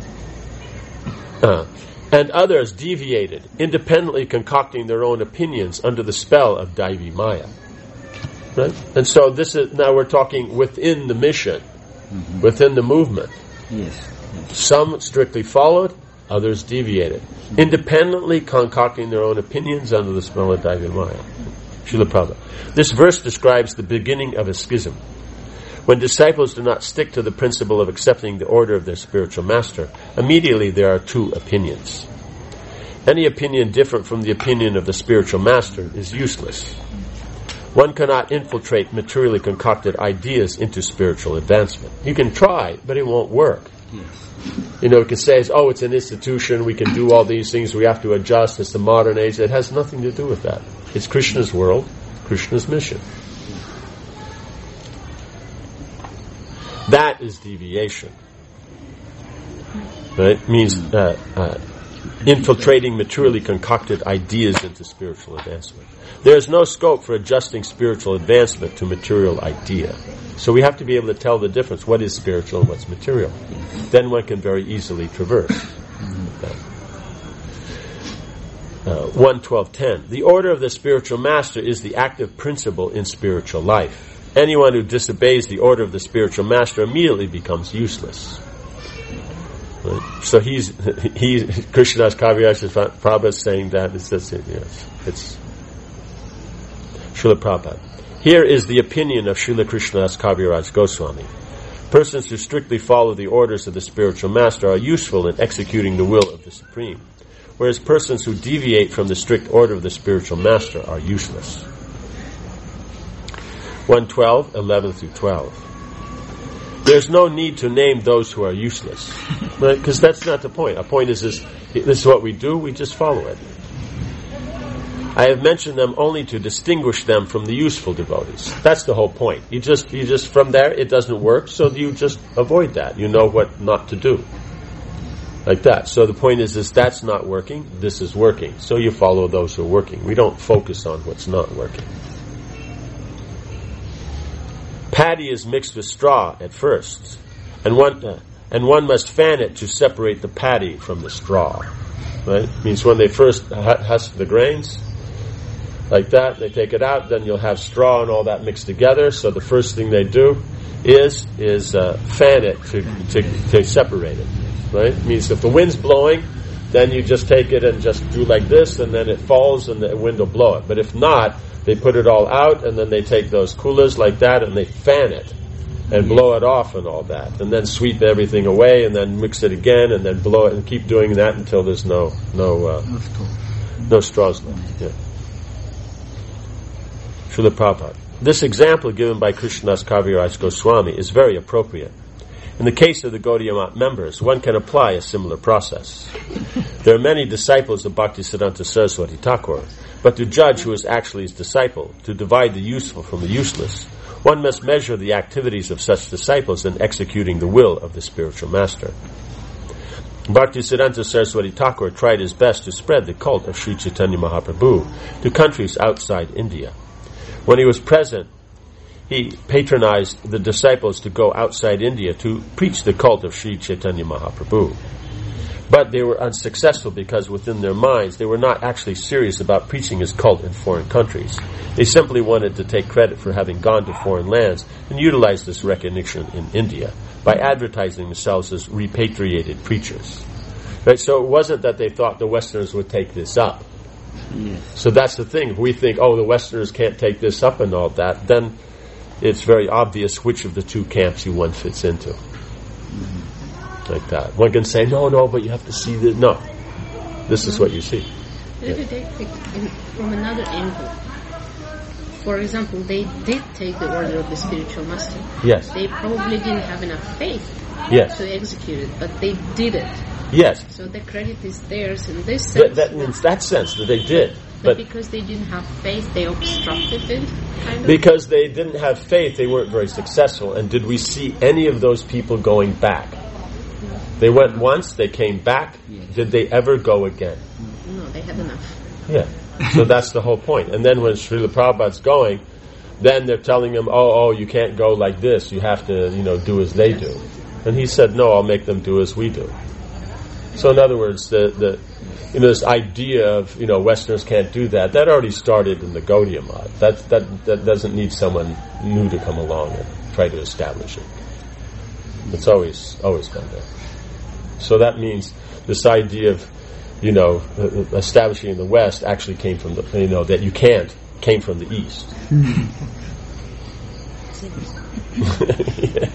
And others deviated, independently concocting their own opinions under the spell of Daivi Maya. Right? And so now we're talking within the mission, within the movement. Yes. Some strictly followed, others deviated, independently concocting their own opinions under the spell of Daivi Maya. Srila Prabhupada. This verse describes the beginning of a schism. When disciples do not stick to the principle of accepting the order of their spiritual master, immediately there are 2 opinions. Any opinion different from the opinion of the spiritual master is useless. One cannot infiltrate materially concocted ideas into spiritual advancement. You can try, but it won't work. You know, you can say, oh, it's an institution, we can do all these things, we have to adjust, it's the modern age. It has nothing to do with that. It's Krishna's world, Krishna's mission. That is deviation. Right? It means infiltrating materially concocted ideas into spiritual advancement. There is no scope for adjusting spiritual advancement to material idea. So we have to be able to tell the difference. What is spiritual and what's material? Then one can very easily traverse. 1.12.10. The order of the spiritual master is the active principle in spiritual life. Anyone who disobeys the order of the spiritual master immediately becomes useless. Right? So he's Krishnadas Kaviraj Prabhupada is saying that it's Srila Prabhupada. Here is the opinion of Srila Krishnadas Kaviraj Goswami. Persons who strictly follow the orders of the spiritual master are useful in executing the will of the Supreme, whereas persons who deviate from the strict order of the spiritual master are useless. 1.12, 11 through 12. There's no need to name those who are useless, right? Because that's not the point. Our point is this is what we do, we just follow it. I have mentioned them only to distinguish them from the useful devotees. That's the whole point. You just from there, it doesn't work, so you just avoid that. You know what not to do. Like that. So the point is that's not working, this is working. So you follow those who are working. We don't focus on what's not working. Paddy is mixed with straw at first, and one must fan it to separate the paddy from the straw. Right? Means when they first husk the grains, like that, they take it out, then you'll have straw and all that mixed together. So the first thing they do is fan it to separate it. Right? It means if the wind's blowing, then you just take it and just do like this, and then it falls and the wind will blow it. But if not, they put it all out, and then they take those coolers like that, and they fan it, and blow it off and all that, and then sweep everything away, and then mix it again, and then blow it, and keep doing that until there's no straws left. Yeah. Srila Prabhupada. This example given by Krishnadas Kaviraj Goswami is very appropriate. In the case of the Gaudiya Math members, one can apply a similar process. There are many disciples of Bhaktisiddhanta Saraswati Thakur, but to judge who is actually his disciple, to divide the useful from the useless, one must measure the activities of such disciples in executing the will of the spiritual master. Bhaktisiddhanta Saraswati Thakur tried his best to spread the cult of Sri Chaitanya Mahaprabhu to countries outside India. When he was present, he patronized the disciples to go outside India to preach the cult of Sri Chaitanya Mahaprabhu. But they were unsuccessful because within their minds they were not actually serious about preaching his cult in foreign countries. They simply wanted to take credit for having gone to foreign lands and utilize this recognition in India by advertising themselves as repatriated preachers. Right? So it wasn't that they thought the Westerners would take this up. Yes. So that's the thing. If we think, the Westerners can't take this up and all that, then it's very obvious which of the two camps one fits into. Mm-hmm. Like that. One can say, no, but you have to see this. No. This is what you see. If you take it from another angle, for example, they did take the order of the spiritual master. Yes. They probably didn't have enough faith to execute it, but they did it. Yes. So the credit is theirs in this sense. That means that sense that they did. But because they didn't have faith, they obstructed it, kind of? Because they didn't have faith, they weren't very successful. And did we see any of those people going back? No. They went once, they came back. Yes. Did they ever go again? No, they had enough. Yeah. So that's the whole point. And then when Srila Prabhupada's going, then they're telling him, you can't go like this. You have to, do as they do. And he said, no, I'll make them do as we do. So in other words, this idea of Westerners can't do that already started in the Gaudiya Math. That doesn't need someone new to come along and try to establish it. It's always been there. So that means this idea of establishing in the West actually came from that you can't came from the East. Yeah.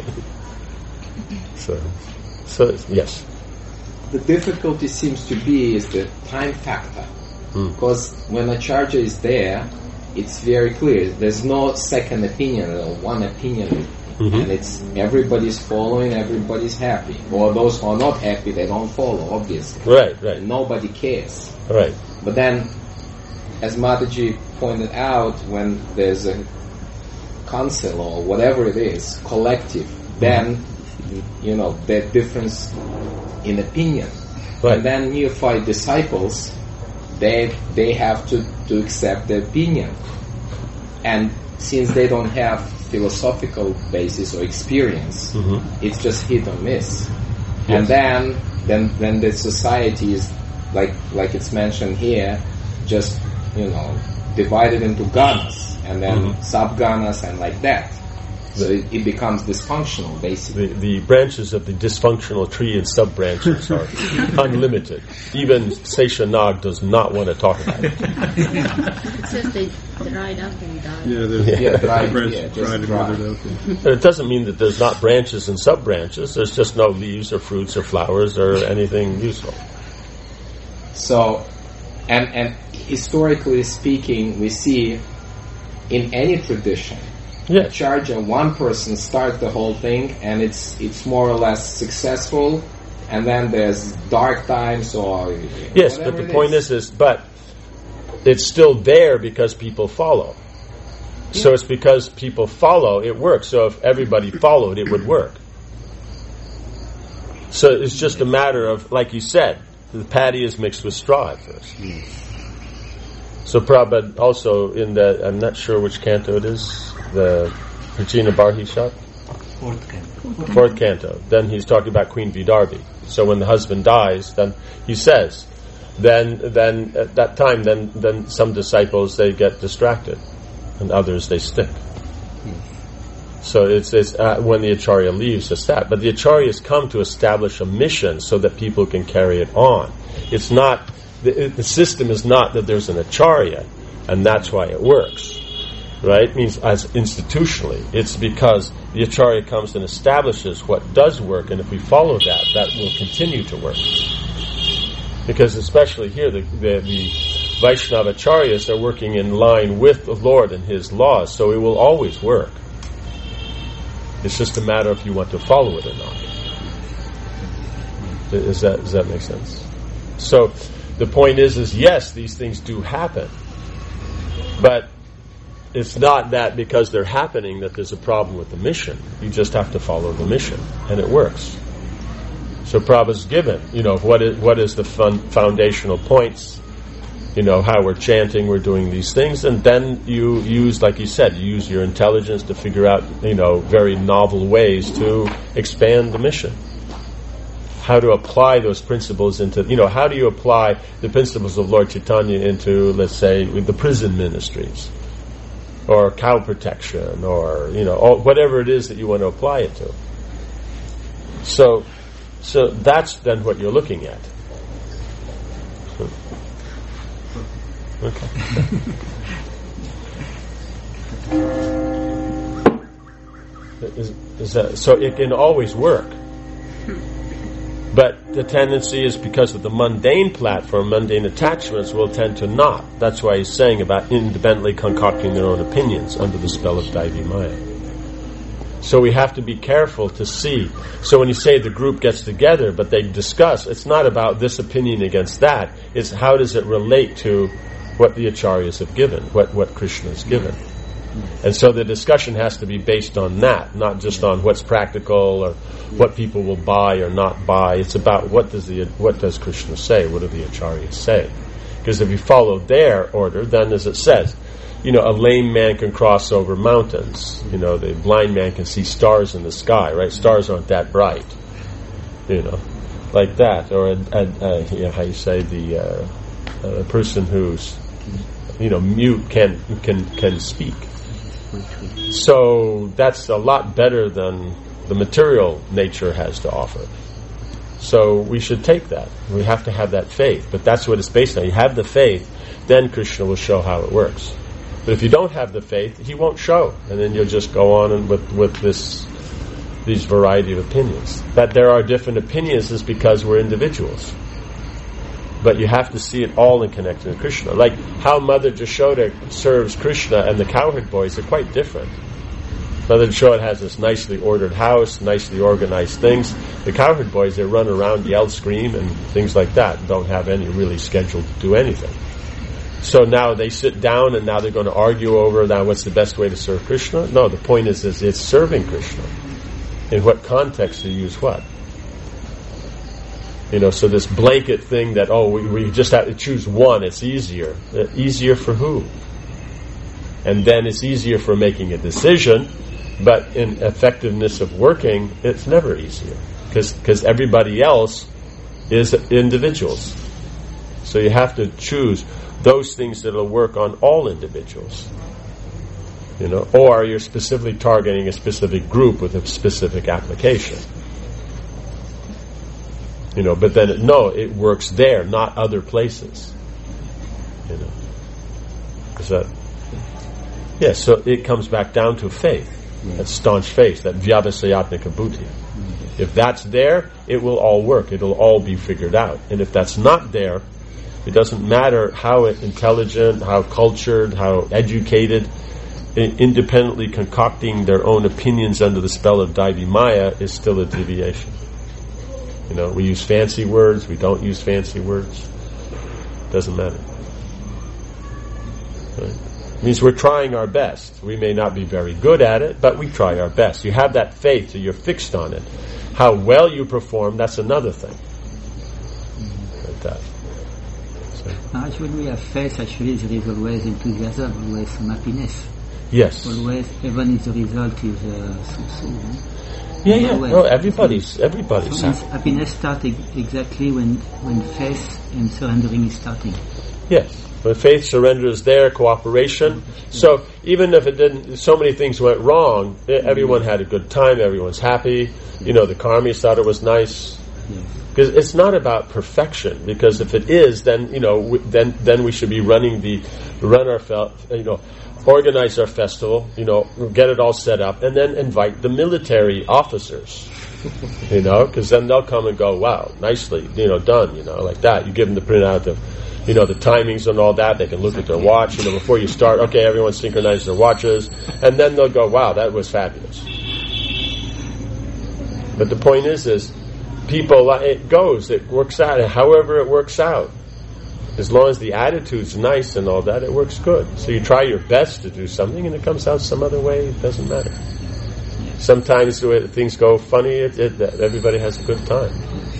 So yes. The difficulty seems to be is the time factor. Because when a charger is there, it's very clear. There's no second opinion or one opinion, and it's everybody's following, everybody's happy. Or those who are not happy, they don't follow, obviously. Right. And nobody cares. Right. But then, as Mataji pointed out, when there's a council or whatever it is, collective, then, the difference in opinion. Right. And then neophyte disciples, they have to accept the opinion. And since they don't have philosophical basis or experience, it's just hit or miss. Yes. And then the society is like it's mentioned here, just divided into ganas and then sub-ganas and like that. So it becomes dysfunctional, basically. The branches of the dysfunctional tree and sub-branches are unlimited. Even Seshanag does not want to talk about it. It says they dried up and died. Dried and withered out. But it doesn't mean that there's not branches and sub-branches. There's just no leaves or fruits or flowers or anything useful. So, and historically speaking, we see in any tradition, Acharya, one person start the whole thing, and it's more or less successful, and then there's dark times or yes, but the point is, but it's still there because people follow. Yeah. So it's because people follow, it works. So if everybody followed, it would work. So it's just a matter of, like you said, the paddy is mixed with straw at first. So Prabhupada also in the, I'm not sure which canto it is, the Prachina Barhishat? Fourth canto. Then he's talking about Queen Vidarbhi. So when the husband dies, then he says, then at that time, then some disciples, they get distracted, and others, they stick. So it's when the Acharya leaves, it's that. But the Acharyas come to establish a mission so that people can carry it on. It's not, the system is not that there's an Acharya, and that's why it works. Right? It means as institutionally. It's because the Acharya comes and establishes what does work, and if we follow that, that will continue to work. Because especially here, the Vaishnava Acharyas are working in line with the Lord and His laws, so it will always work. It's just a matter if you want to follow it or not. Does that make sense? So the point is yes, these things do happen, but it's not that because they're happening that there's a problem with the mission. You just have to follow the mission, and it works. So Prabhupada's given, what is the foundational points, how we're chanting, we're doing these things, and then you use, like you said, you use your intelligence to figure out, very novel ways to expand the mission. How to apply those principles into, how do you apply the principles of Lord Chaitanya into, let's say, with the prison ministries, or cow protection, or, whatever it is that you want to apply it to. So that's then what you're looking at. Okay. Is that, so it can always work. But the tendency is because of the mundane platform, mundane attachments will tend to not. That's why he's saying about independently concocting their own opinions under the spell of Daivi Maya. So we have to be careful to see. So when you say the group gets together, but they discuss, it's not about this opinion against that. It's how does it relate to what the Acharyas have given, what Krishna has given. And so the discussion has to be based on that, not just on what's practical or what people will buy or not buy. It's about what does Krishna say, what do the Acharyas say. Because if you follow their order, then as it says, a lame man can cross over mountains. The blind man can see stars in the sky, right? Stars aren't that bright, like that. Or how you say a person who's mute can speak. So that's a lot better than the material nature has to offer. So we should take that. We have to have that faith. But that's what it's based on. You have the faith, then Krishna will show how it works. But if you don't have the faith, He won't show. And then you'll just go on and with these variety of opinions. That there are different opinions is because we're individuals. But you have to see it all in connection to Krishna. Like how Mother Jashoda serves Krishna and the cowherd boys are quite different. Mother Jashoda has this nicely ordered house, nicely organized things. The cowherd boys, they run around, yell, scream, and things like that, and don't have any really scheduled to do anything. So now they sit down and now they're going to argue over now what's the best way to serve Krishna? No, the point is it's serving Krishna. In what context to use what? So this blanket thing that, we just have to choose one, it's easier. Easier for who? And then it's easier for making a decision, but in effectiveness of working, it's never easier. Because everybody else is individuals. So you have to choose those things that will work on all individuals. Or you're specifically targeting a specific group with a specific application. But then it works there, not other places. Is that? Yeah, so it comes back down to faith. That staunch faith, that vyavasayatmika buddhi. If that's there, it will all work. It'll all be figured out. And if that's not there, it doesn't matter how intelligent, how cultured, how educated, independently concocting their own opinions under the spell of Daivi Maya is still a deviation. We use fancy words, we don't use fancy words. Doesn't matter. Right? It means we're trying our best. We may not be very good at it, but we try our best. You have that faith, so you're fixed on it. How well you perform, that's another thing. Like that. Actually, when we have faith, actually there is always enthusiasm, always some happiness. Yes. Always, even if the result is so-so. Yeah. No, everybody's happy. Happiness starts exactly when faith and surrendering is starting. Yes. When faith, surrender is there, cooperation. So even if it didn't, so many things went wrong, everyone had a good time, everyone's happy. The karmis thought it was nice. Because it's not about perfection. Because if it is, then then we should be organize our festival, get it all set up, and then invite the military officers, because then they'll come and go, wow, nicely, done, like that. You give them the printout of, the timings and all that. They can look at their watch, before you start, okay, everyone synchronize their watches, and then they'll go, wow, that was fabulous. But the point is people, it works out, however it works out. As long as the attitude's nice and all that, it works good. So you try your best to do something, and it comes out some other way. It doesn't matter. Sometimes the way things go funny, everybody has a good time.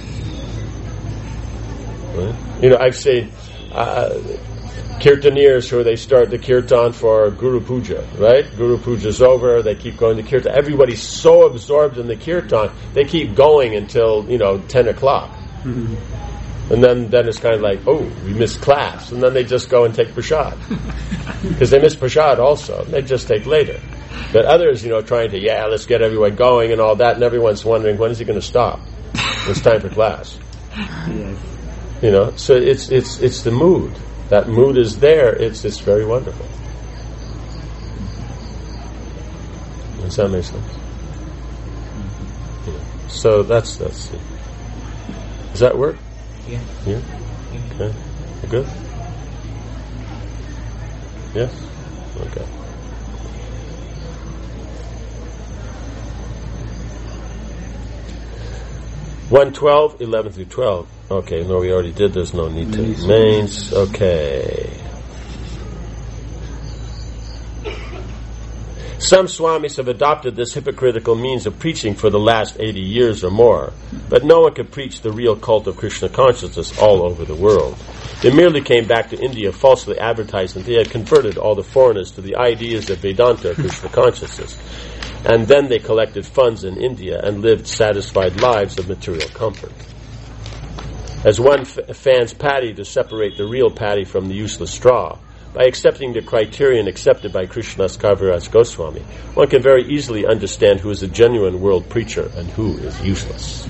Right? I've seen kirtaniers who they start the kirtan for Guru Puja. Right? Guru Puja's over. They keep going to kirtan. Everybody's so absorbed in the kirtan, they keep going until 10 o'clock. Mm-hmm. And then it's kind of like, we missed class. And then they just go and take prasad. Because they miss prasad also. They just take later. But others, trying to, let's get everyone going and all that. And everyone's wondering, when is he going to stop? It's time for class. Yes. So it's the mood. That mood is there. It's very wonderful. Does that make sense? So that's it. Does that work? Yeah. Okay. You good? Yes? Okay. (112) 11 through 12. Okay, no, we already did. There's no need to mains. Okay. Some Swamis have adopted this hypocritical means of preaching for the last 80 years or more, but no one could preach the real cult of Krishna consciousness all over the world. They merely came back to India falsely advertising they had converted all the foreigners to the ideas of Vedanta or Krishna consciousness, and then they collected funds in India and lived satisfied lives of material comfort. As one fans paddy to separate the real paddy from the useless straw, by accepting the criterion accepted by Krishnadas Kaviraj Goswami, one can very easily understand who is a genuine world preacher and who is useless.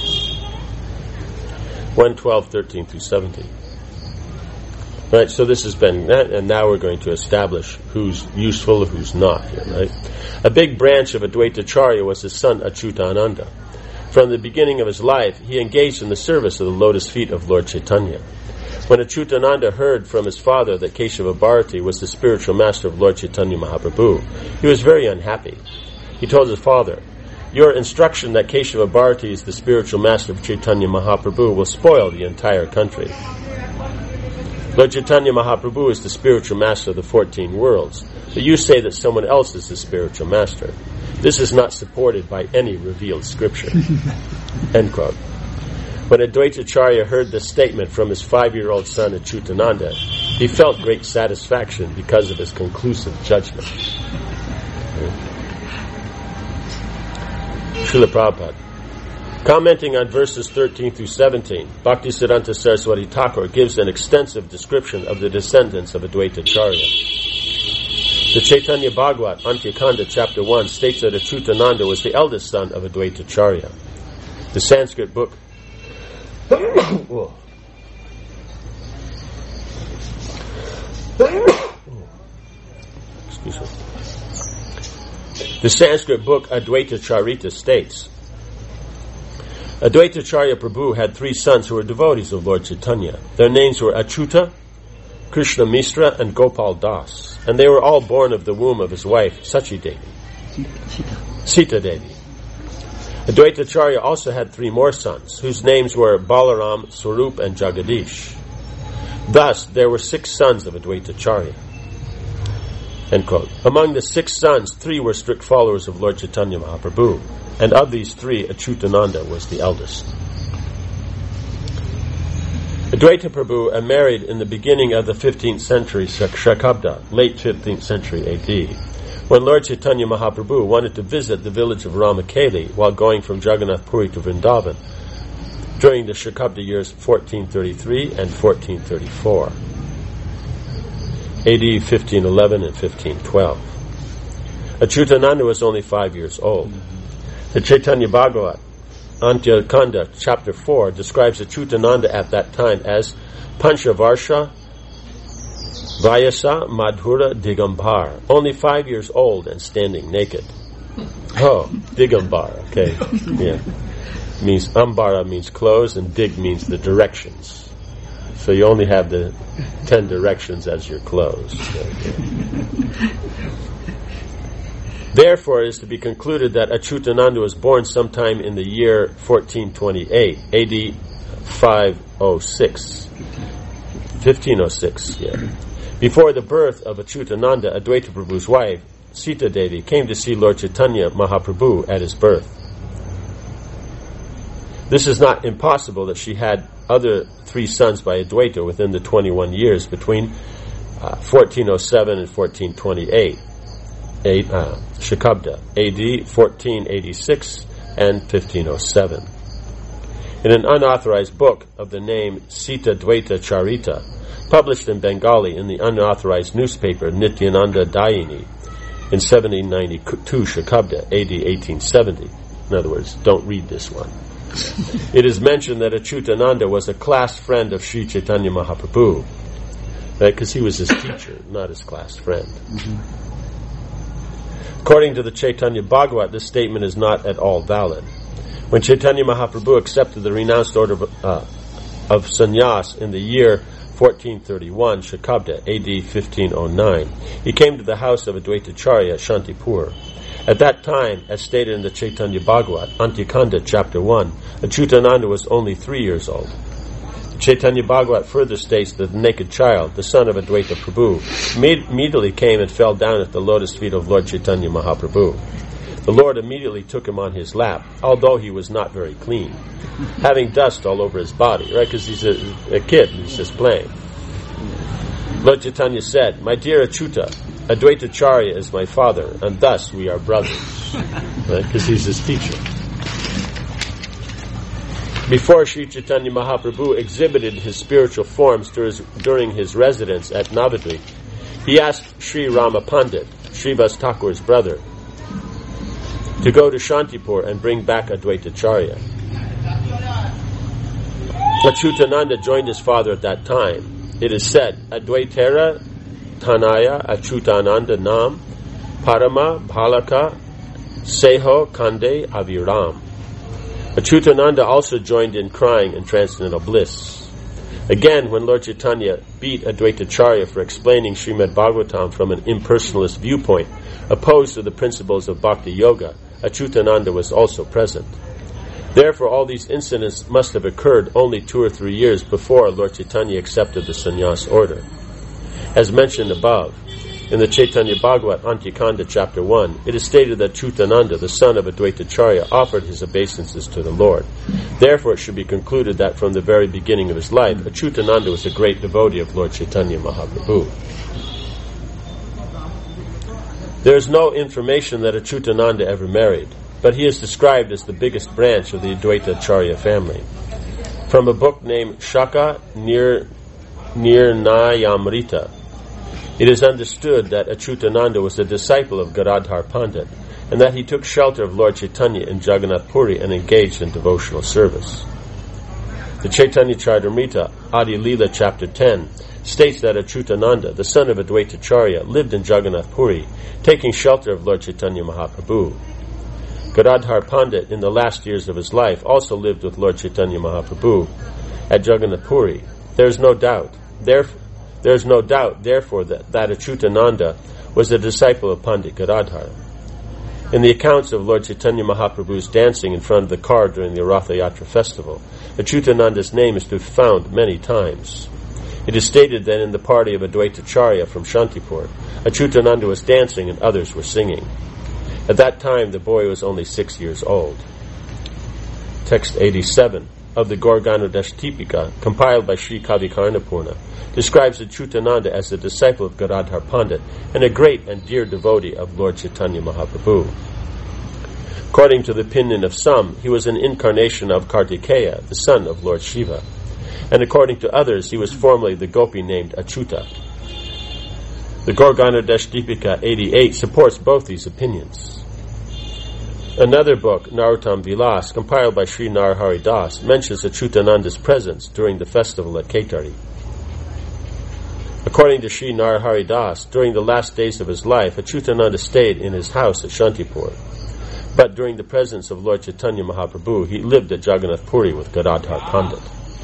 112, 13 through 17. Right, so this has been, and now we're going to establish who's useful and who's not here, right? A big branch of Advaita Acharya was his son Achyutananda. From the beginning of his life, he engaged in the service of the lotus feet of Lord Chaitanya. When Achyutananda heard from his father that Keshava Bharati was the spiritual master of Lord Chaitanya Mahaprabhu, he was very unhappy. He told his father, "Your instruction that Keshava Bharati is the spiritual master of Chaitanya Mahaprabhu will spoil the entire country. Lord Chaitanya Mahaprabhu is the spiritual master of the 14 worlds, but you say that someone else is the spiritual master. This is not supported by any revealed scripture." End quote. When Advaitacharya heard this statement from his 5-year-old son Achyutananda, he felt great satisfaction because of his conclusive judgment. Srila Prabhupada. Commenting on verses 13 through 17, Bhaktisiddhanta Saraswati Thakur gives an extensive description of the descendants of Advaitacharya. The Chaitanya Bhagavat, Antyakanda, chapter 1, states that Achyutananda was the eldest son of Advaitacharya. The Sanskrit book The Sanskrit book Advaita Charita states, Advaitacharya Prabhu had 3 sons who were devotees of Lord Chaitanya. Their names were Achyuta, Krishna Mishra, and Gopal Das, and they were all born of the womb of his wife Sachi Devi, Sita Devi. Advaitacharya also had 3 more sons, whose names were Balaram, Swarup, and Jagadish. Thus, there were 6 sons of Advaitacharya. End quote. Among the 6 sons, 3 were strict followers of Lord Chaitanya Mahaprabhu, and of these 3, Achyutananda was the eldest. Advaita Prabhu married in the beginning of the 15th century Shakabda, late 15th century A.D., when Lord Chaitanya Mahaprabhu wanted to visit the village of Ramakeli while going from Jagannath Puri to Vrindavan during the Shakabda years 1433 and 1434, A.D. 1511 and 1512. Achyutananda was only 5 years old. The Chaitanya Bhagavat, Antyakanda, chapter 4, describes Achyutananda at that time as Panchavarsha Vayasa Madhura Digambar, only 5 years old and standing naked. Oh, Digambar, okay. Yeah. Means Ambara means clothes and Dig means the directions. So you only have the 10 directions as your clothes. Okay. Therefore, it is to be concluded that Achyutananda was born sometime in the year 1428, AD 1506, yeah. Before the birth of Achyutananda, Advaita Prabhu's wife, Sita Devi, came to see Lord Chaitanya Mahaprabhu at his birth. This is not impossible that she had other 3 sons by Advaita within the 21 years between 1407 and 1428. Shakabda, A.D. 1486 and 1507. In an unauthorized book of the name Sita Dvaita Charita, published in Bengali in the unauthorized newspaper Nityananda Dayini in 1792 Shakabda, A.D. 1870. In other words, don't read this one. It is mentioned that Achyutananda was a class friend of Sri Chaitanya Mahaprabhu, right? Because he was his teacher, not his class friend. Mm-hmm. According to the Chaitanya Bhagavat, this statement is not at all valid. When Chaitanya Mahaprabhu accepted the renounced order of sannyas in the year 1431, Shakabda, A.D. 1509, he came to the house of Advaitacharya at Shantipur. At that time, as stated in the Chaitanya Bhagavat, Antyakanda, chapter 1, Achyutananda was only 3 years old. Chaitanya Bhagavat further states that the naked child, the son of Advaita Prabhu, immediately came and fell down at the lotus feet of Lord Chaitanya Mahaprabhu. The Lord immediately took him on his lap, although he was not very clean, having dust all over his body, right? Because he's a kid and he's just playing. Lord Chaitanya said, "My dear Achyuta, Advaitacharya is my father, and thus we are brothers," right? Because he's his teacher. Before Sri Chaitanya Mahaprabhu exhibited his spiritual forms during his residence at Navadvip, he asked Sri Rama Pandit, Srivas Thakur's brother, to go to Shantipur and bring back Advaitacharya. Achyutananda joined his father at that time. It is said, Advaitara Tanaya Achyutananda Nam Parama Bhalaka Seho Kande Aviram. Achyutananda also joined in crying in transcendental bliss. Again, when Lord Chaitanya beat Advaitacharya for explaining Srimad Bhagavatam from an impersonalist viewpoint, opposed to the principles of Bhakti Yoga, Achyutananda was also present. Therefore, all these incidents must have occurred only 2 or 3 years before Lord Chaitanya accepted the sannyas order. As mentioned above, in the Chaitanya Bhagavat Antyakanda chapter 1, it is stated that Achyutananda, the son of Advaitacharya, offered his obeisances to the Lord. Therefore, it should be concluded that from the very beginning of his life, Achyutananda was a great devotee of Lord Chaitanya Mahaprabhu. There is no information that Achyutananda ever married, but he is described as the biggest branch of the Advaitacharya family. From a book named Shaka Nirnayamrita, it is understood that Achyutananda was a disciple of Gadadhar Pandit, and that he took shelter of Lord Chaitanya in Jagannath Puri and engaged in devotional service. The Chaitanya Charitamrita, Adi Lila chapter 10, states that Achyutananda, the son of Advaitacharya, lived in Jagannath Puri, taking shelter of Lord Chaitanya Mahaprabhu. Gadadhar Pandit, in the last years of his life, also lived with Lord Chaitanya Mahaprabhu at Jagannath Puri. There is no doubt, therefore, that Achyutananda was a disciple of Pandit Gadadhar. In the accounts of Lord Chaitanya Mahaprabhu's dancing in front of the car during the Ratha Yatra festival, Achyutananda's name is to be found many times. It is stated that in the party of Advaitacharya from Shantipur, Achyutananda was dancing and others were singing. At that time, the boy was only 6 years old. Text 87 of the Gorganodashtipika, compiled by Sri Kavikarnapurna, describes Achyutananda as a disciple of Gadadhar Pandit and a great and dear devotee of Lord Chaitanya Mahaprabhu. According to the opinion of some, he was an incarnation of Kartikeya, the son of Lord Shiva, and according to others, he was formerly the gopi named Achyuta. The Gorganodashtipika 88 supports both these opinions. Another book, Narottam Vilas, compiled by Sri Narahari Das, mentions Achyutananda's presence during the festival at Kaitari. According to Sri Narahari Das, during the last days of his life, Achyutananda stayed in his house at Shantipur. But during the presence of Lord Chaitanya Mahaprabhu, he lived at Jagannath Puri with Gadadhar Pandit.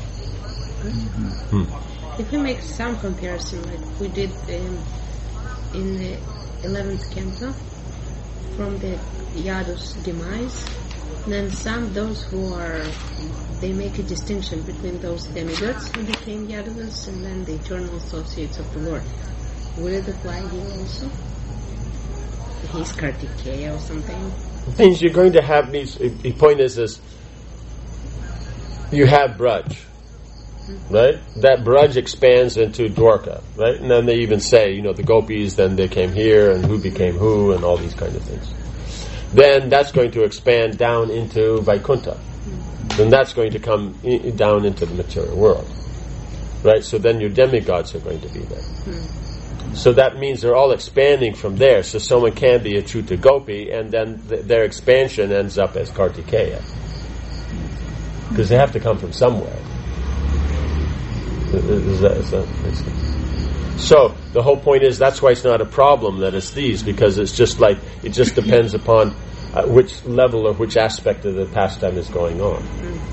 If we make some comparison, like we did in the 11th canto, from the Yadu's demise, then those who are, they make a distinction between those demigods who became Yadavas and then the eternal associates of the Lord. Will it apply here also? He's Kartikeya or something? The things you're going to have these, the point is you have Braj, right? That Braj expands into Dwarka, right? And then they even say, the gopis, then they came here, and who became who, and all these kind of things. Then that's going to expand down into Vaikuntha. Then that's going to come down into the material world. Right? So then your demigods are going to be there. So that means they're all expanding from there. So someone can be a Achyuta Gopi, and then their expansion ends up as Kartikeya. Because they have to come from somewhere. Is that makes sense? So the whole point is that's why it's not a problem that it's these, because it's just like it just depends upon which level or which aspect of the pastime is going on.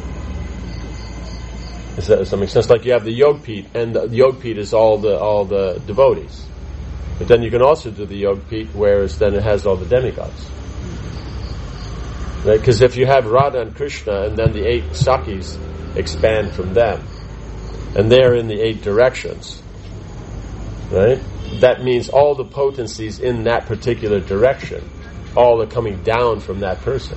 Does that make sense? Like you have the Yogpit, and the Yogpit is all the devotees, but then you can also do the Yogpit, whereas then it has all the demigods. Right? Because if you have Radha and Krishna, and then the 8 Sakis expand from them, and they're in the 8 directions. Right? That means all the potencies in that particular direction, all are coming down from that person.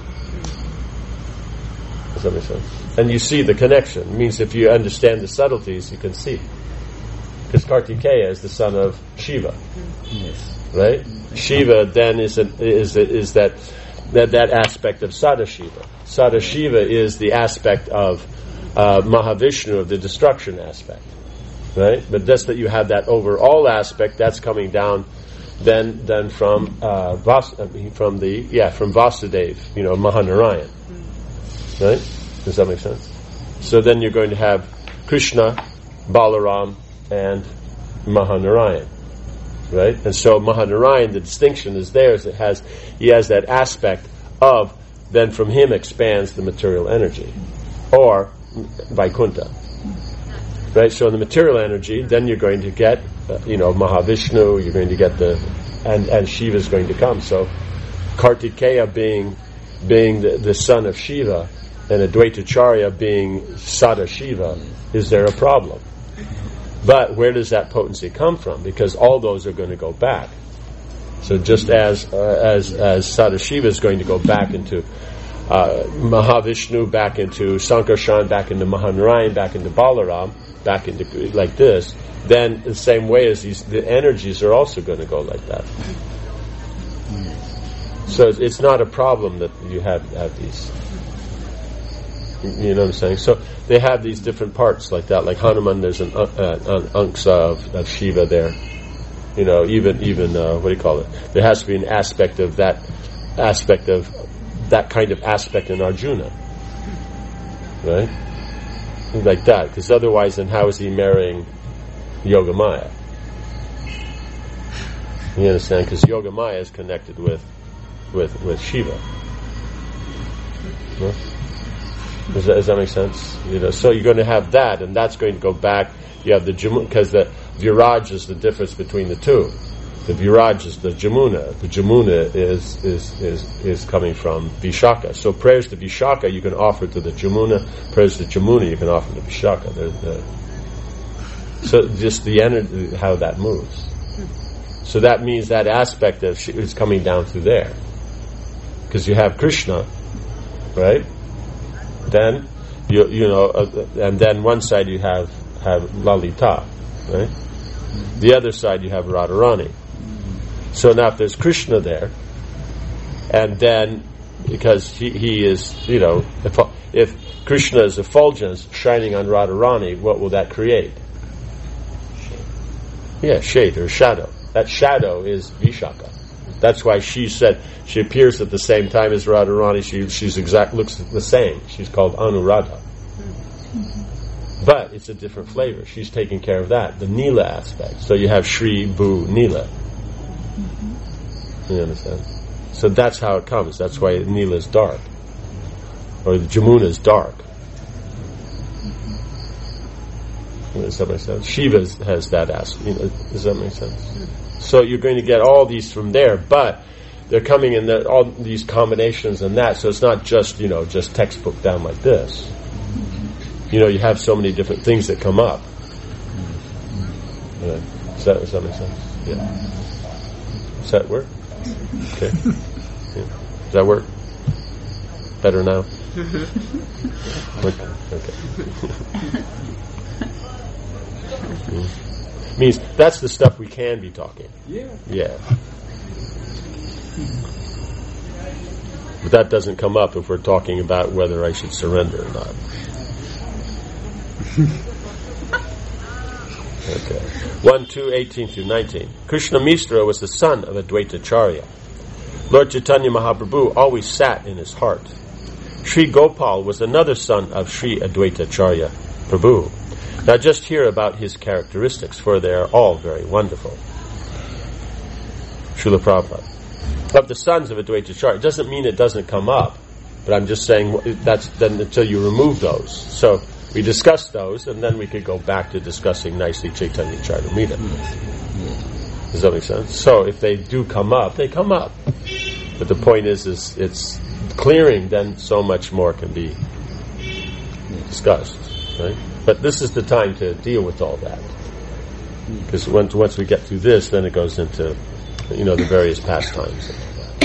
Does that make sense? And you see the connection. It means if you understand the subtleties, you can see. Because Kartikeya is the son of Shiva. Yes. Right? Shiva then is that aspect of Sadashiva. Sadashiva is the aspect of Mahavishnu, of the destruction aspect. Right, but just that you have that overall aspect that's coming down, then from Vasudev, Mahanarayan. Right? Does that make sense? So then you're going to have Krishna, Balaram, and Mahanarayan. Right, and so Mahanarayan, the distinction is there. Is he has that aspect of then from him expands the material energy, or Vaikuntha. Right? So in the material energy, then you're going to get, Mahavishnu, you're going to get and Shiva is going to come. So Kartikeya being the son of Shiva, and Advaitacharya being Sadashiva, is there a problem? But where does that potency come from? Because all those are going to go back. So just as Sadashiva is going to go back into Mahavishnu, back into Sankarshan, back into Mahanarayan, back into Balaram, back into like this, then the same way as the energies are also going to go like that. So it's not a problem that you have these. You know what I'm saying? So they have these different parts like that. Like Hanuman, there's an Anksa of Shiva there. Even what do you call it? There has to be an aspect of that kind of aspect in Arjuna, right? Like that, because otherwise, then how is he marrying Yogamaya? You understand? Because Yogamaya is connected with Shiva. Huh? Does that make sense? So you're going to have that, and that's going to go back. You have the Jamuna, because the Viraj is the difference between the two. The Viraj is the Jamuna. The Jamuna is coming from Vishaka. So prayers to Vishaka you can offer to the Jamuna. Prayers to Jamuna you can offer to Vishaka. So just the energy, how that moves. So that means that aspect of is coming down through there, because you have Krishna, right? Then and then one side you have Lalita, right? The other side you have Radharani. So now if there's Krishna there, and then because he is, if Krishna is effulgence shining on Radharani, what will that create? Yeah, shade or shadow. That shadow is Vishaka. That's why she said she appears at the same time as Radharani. She's looks the same. She's called Anuradha. But it's a different flavor. She's taking care of that, the Nila aspect. So you have Shri, Bhu, Nila. You understand? So that's how it comes. That's why Nila is dark, or the Jamuna is dark. Does that make sense? Shiva has that aspect. Does that make sense? So you're going to get all these from there, but they're coming in all these combinations and that. So it's not just just textbook down like this. You have so many different things that come up. Does that make sense? Yeah. Does that work? Okay. Yeah. Does that work? Better now? Okay. Means that's the stuff we can be talking. Yeah. But that doesn't come up if we're talking about whether I should surrender or not. Okay. 1:18-19. Krishna Misra was the son of Advaitacharya. Lord Chaitanya Mahaprabhu always sat in his heart. Sri Gopal was another son of Sri Advaitacharya Prabhu. Now just hear about his characteristics, for they are all very wonderful. Srila Prabhupada. Of the sons of Advaitacharya, it doesn't mean it doesn't come up, but I'm just saying that's then until you remove those. So we discussed those, and then we could go back to discussing nicely Chaitanya Charitamrita. Does that make sense? So if they do come up, they come up. But the point is it's clearing, then so much more can be discussed, right? But this is the time to deal with all that. Because once we get through this, then it goes into, the various pastimes and all that.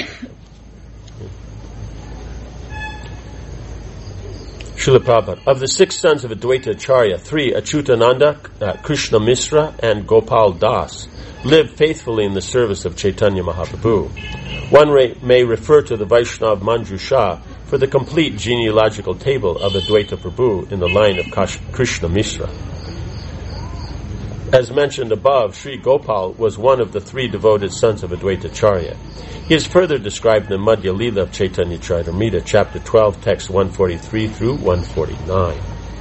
Srila Prabhupada. Of the 6 sons of Advaitacharya, 3, Achyutananda, Krishna Misra, and Gopal Das, lived faithfully in the service of Chaitanya Mahaprabhu. One may refer to the Vaishnav Manjusha for the complete genealogical table of Advaita Prabhu in the line of Krishna Misra. As mentioned above, Sri Gopal was one of the 3 devoted sons of Advaitacharya. He is further described in the Madhya Lila of Chaitanya Charitamrita, chapter 12, text 143 through 149.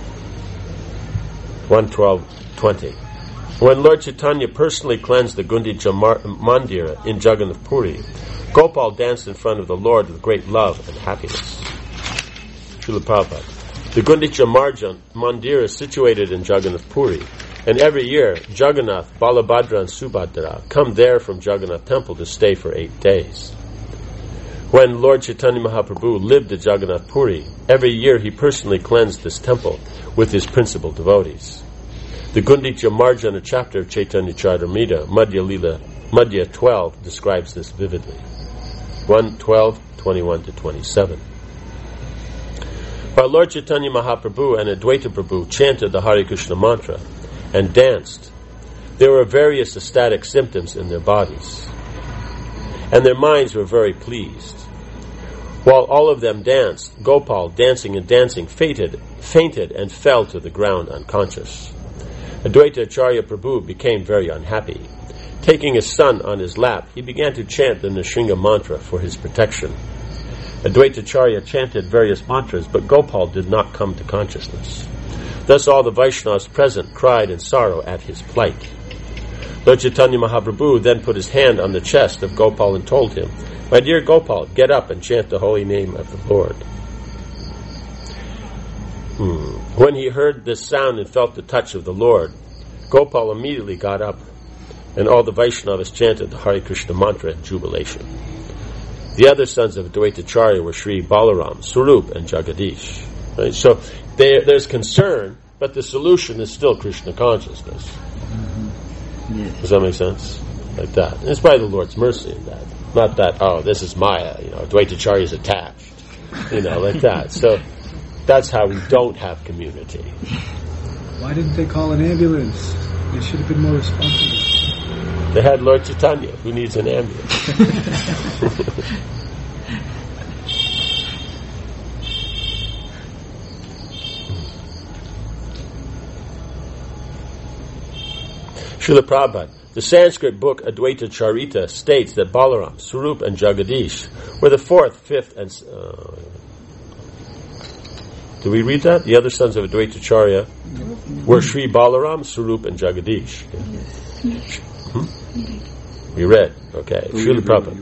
112:20. When Lord Chaitanya personally cleansed the Gundicha Mandira in Jagannath Puri, Gopal danced in front of the Lord with great love and happiness. Srila Prabhupada. The Gundicha Mandir is situated in Jagannath Puri, and every year Jagannath, Balabhadra, and Subhadra come there from Jagannath Temple to stay for 8 days. When Lord Chaitanya Mahaprabhu lived at Jagannath Puri, every year he personally cleansed this temple with his principal devotees. The Gundicha Marjana chapter of Chaitanya Charitamrita, Madhya 12, describes this vividly. 1:12, 21 to 27. While Lord Chaitanya Mahaprabhu and Advaita Prabhu chanted the Hare Krishna mantra and danced, there were various ecstatic symptoms in their bodies, and their minds were very pleased. While all of them danced, Gopal, dancing and dancing, fainted and fell to the ground unconscious. Advaita Acharya Prabhu became very unhappy. Taking his son on his lap, he began to chant the Nrsimha mantra for his protection. Advaita Acharya chanted various mantras, but Gopal did not come to consciousness. Thus all the Vaishnavas present cried in sorrow at his plight. Lord Chaitanya Mahaprabhu then put his hand on the chest of Gopal and told him, "My dear Gopal, get up and chant the holy name of the Lord." When he heard this sound and felt the touch of the Lord, Gopal immediately got up, and all the Vaishnavas chanted the Hare Krishna mantra in jubilation. The other sons of Advaita Acharya were Sri Balaram, Swarup, and Jagadish. Right? So there's concern, but the solution is still Krishna consciousness. Yes. Does that make sense? Like that. And it's by the Lord's mercy in that. Not that, oh, this is Maya, Advaita Acharya is attached. Like that. So that's how we don't have community. Why didn't they call an ambulance? They should have been more responsible. They had Lord Chaitanya, who needs an ambulance. Srila Prabhupada, the Sanskrit book Advaita Charita states that Balaram, Swarup, and Jagadish were the fourth, fifth, and... did we read that? The other sons of Advaita Acharya were Sri Balaram, Swarup, and Jagadish. Yes. We read. Okay. Srila Prabhupada.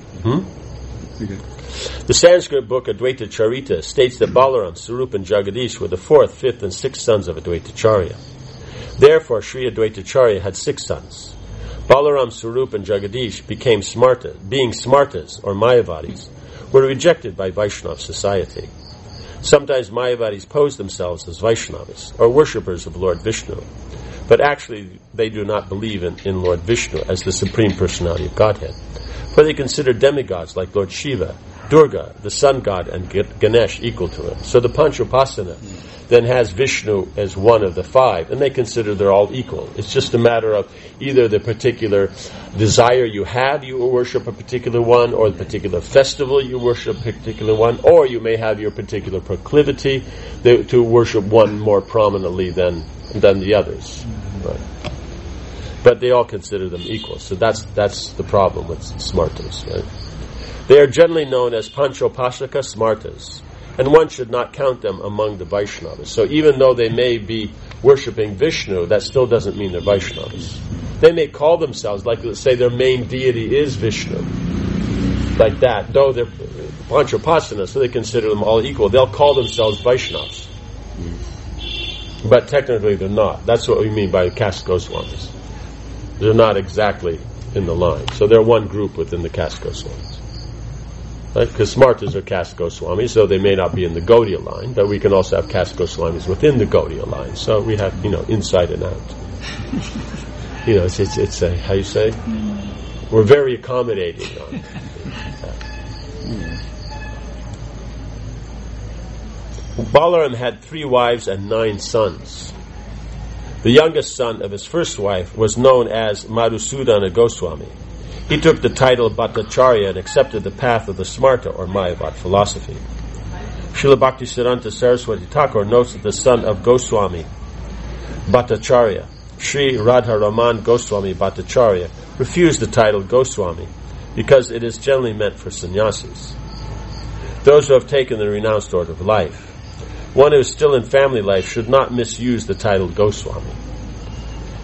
The Sanskrit book Advaita Charita states that Balaram, Swarup, and Jagadish were the fourth, fifth, and sixth sons of Advaita Acharya. Therefore, Sri Advaita Acharya had 6 sons. Balaram, Swarup, and Jagadish being smartas, or Mayavadis, were rejected by Vaishnava society. Sometimes Mayavadis pose themselves as Vaishnavas, or worshippers of Lord Vishnu, but actually they do not believe in Lord Vishnu as the Supreme Personality of Godhead, for they consider demigods like Lord Shiva, Durga, the sun god, and Ganesh equal to him. So the Panchopasana then has Vishnu as one of the 5, and they consider they're all equal. It's just a matter of either the particular desire you have, you worship a particular one, or the particular festival you worship a particular one, or you may have your particular proclivity to worship one more prominently than the others. Right. But they all consider them equal. So that's the problem with smartas. Right? They are generally known as Panchopasaka smartas, and one should not count them among the Vaishnavas. So even though they may be worshipping Vishnu, that still doesn't mean they're Vaishnavas. They may call themselves, like let's say their main deity is Vishnu, like that. Though they're Panchopasana, so they consider them all equal. They'll call themselves Vaishnavas. But technically they're not. That's what we mean by caste Goswamis. They're not exactly in the line. So they're one group within the caste Goswamis. Right? Because Smartas are caste Goswamis, so they may not be in the Gaudiya line, but we can also have caste Goswamis within the Gaudiya line. So we have, inside and out. It's a, how you say? We're very accommodating on it. Balaram had 3 wives and 9 sons. The youngest son of his first wife was known as Madhusudana Goswami. He took the title Bhattacharya and accepted the path of the Smarta or Mayavad philosophy. Srila Bhaktisiddhanta Saraswati Thakur notes that the son of Goswami, Bhattacharya, Sri Radharaman Goswami Bhattacharya, refused the title Goswami because it is generally meant for sannyasis, those who have taken the renounced order of life. One who is still in family life should not misuse the title Goswami.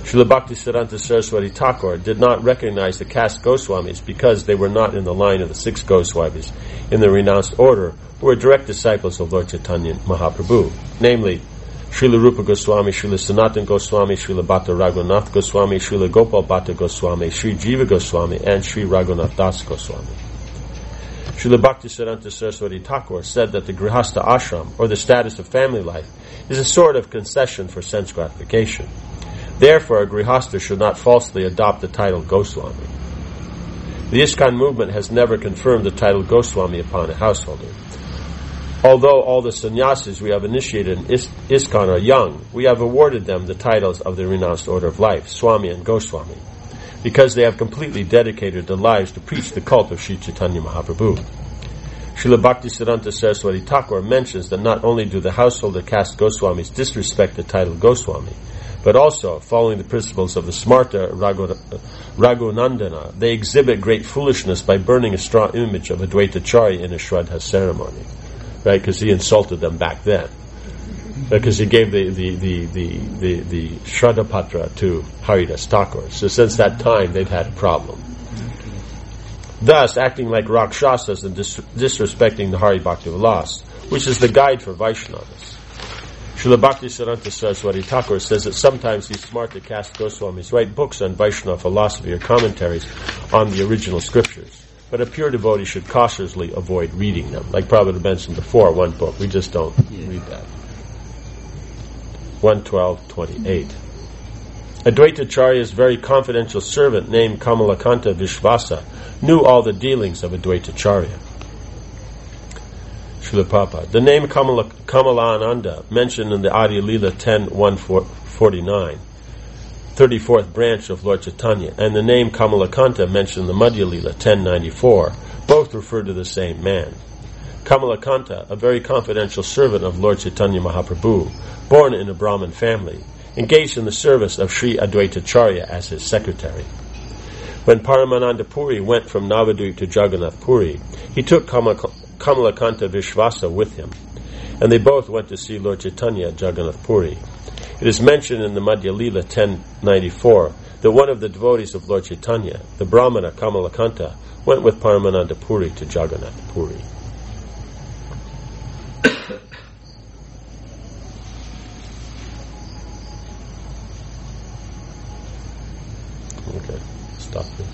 Srila Bhaktisiddhanta Saraswati Thakur did not recognize the caste Goswamis because they were not in the line of the 6 Goswamis in the renounced order who were direct disciples of Lord Chaitanya Mahaprabhu, namely Srila Rupa Goswami, Srila Sanatana Goswami, Srila Bhatta Raghunath Goswami, Srila Gopal Bhatta Goswami, Sri Jiva Goswami, and Sri Raghunath Das Goswami. Srila Bhaktisiddhanta Saraswati Thakur said that the Grihastha ashram, or the status of family life, is a sort of concession for sense gratification. Therefore, a Grihastha should not falsely adopt the title Goswami. The ISKCON movement has never confirmed the title Goswami upon a householder. Although all the sannyasis we have initiated in ISKCON are young, we have awarded them the titles of the renounced order of life, Swami and Goswami, because they have completely dedicated their lives to preach the cult of Sri Chaitanya Mahaprabhu. Srila Bhaktisiddhanta Saraswati Thakur mentions that not only do the householder caste Goswamis disrespect the title Goswami, but also, following the principles of the Smarta Raghunandana, they exhibit great foolishness by burning a straw image of Advaitacharya in a Shraddha ceremony. Right, because he insulted them back then. Because he gave the Shraddha Patra to Haridas Thakur. So since that time, they've had a problem. Thus, acting like Rakshasas and disrespecting the Hari Bhakti Vilas, which is the guide for Vaishnavas. Srila Bhaktisiddhanta Saraswati Thakur says that sometimes these Smarta caste Goswamis write books on Vaishnava philosophy or commentaries on the original scriptures. But a pure devotee should cautiously avoid reading them. Like Prabhupada mentioned before, one book. We just don't read that. 112.28. Advaitacharya's very confidential servant named Kamalakanta Vishvasa knew all the dealings of Advaitacharya. Srila Prabhupada. The name Kamalananda, mentioned in the Adi Lila 10.149, 34th branch of Lord Chaitanya, and the name Kamalakanta mentioned in the Madhya Lila 1094, both refer to the same man. Kamalakanta, a very confidential servant of Lord Chaitanya Mahaprabhu, born in a Brahmin family, engaged in the service of Sri Advaitacharya as his secretary. When Paramananda Puri went from Navadvip to Jagannath Puri, he took Kamalakanta Vishvasa with him, and they both went to see Lord Chaitanya at Jagannath Puri. It is mentioned in the Madhya Lila 1094 that one of the devotees of Lord Chaitanya, the Brahmana Kamalakanta, went with Paramananda Puri to Jagannath Puri. Okay, stop this.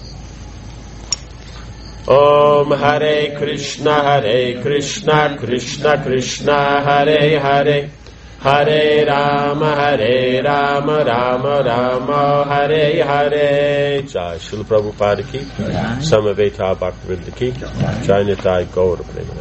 Om Hare Krishna, Krishna Krishna, Hare Hare, Hare Rama, Rama Rama, Hare Hare. Jai Srila Prabhupada ki, Samaveta Bhaktivinoda ki, Jai Nitai Gaura Prema.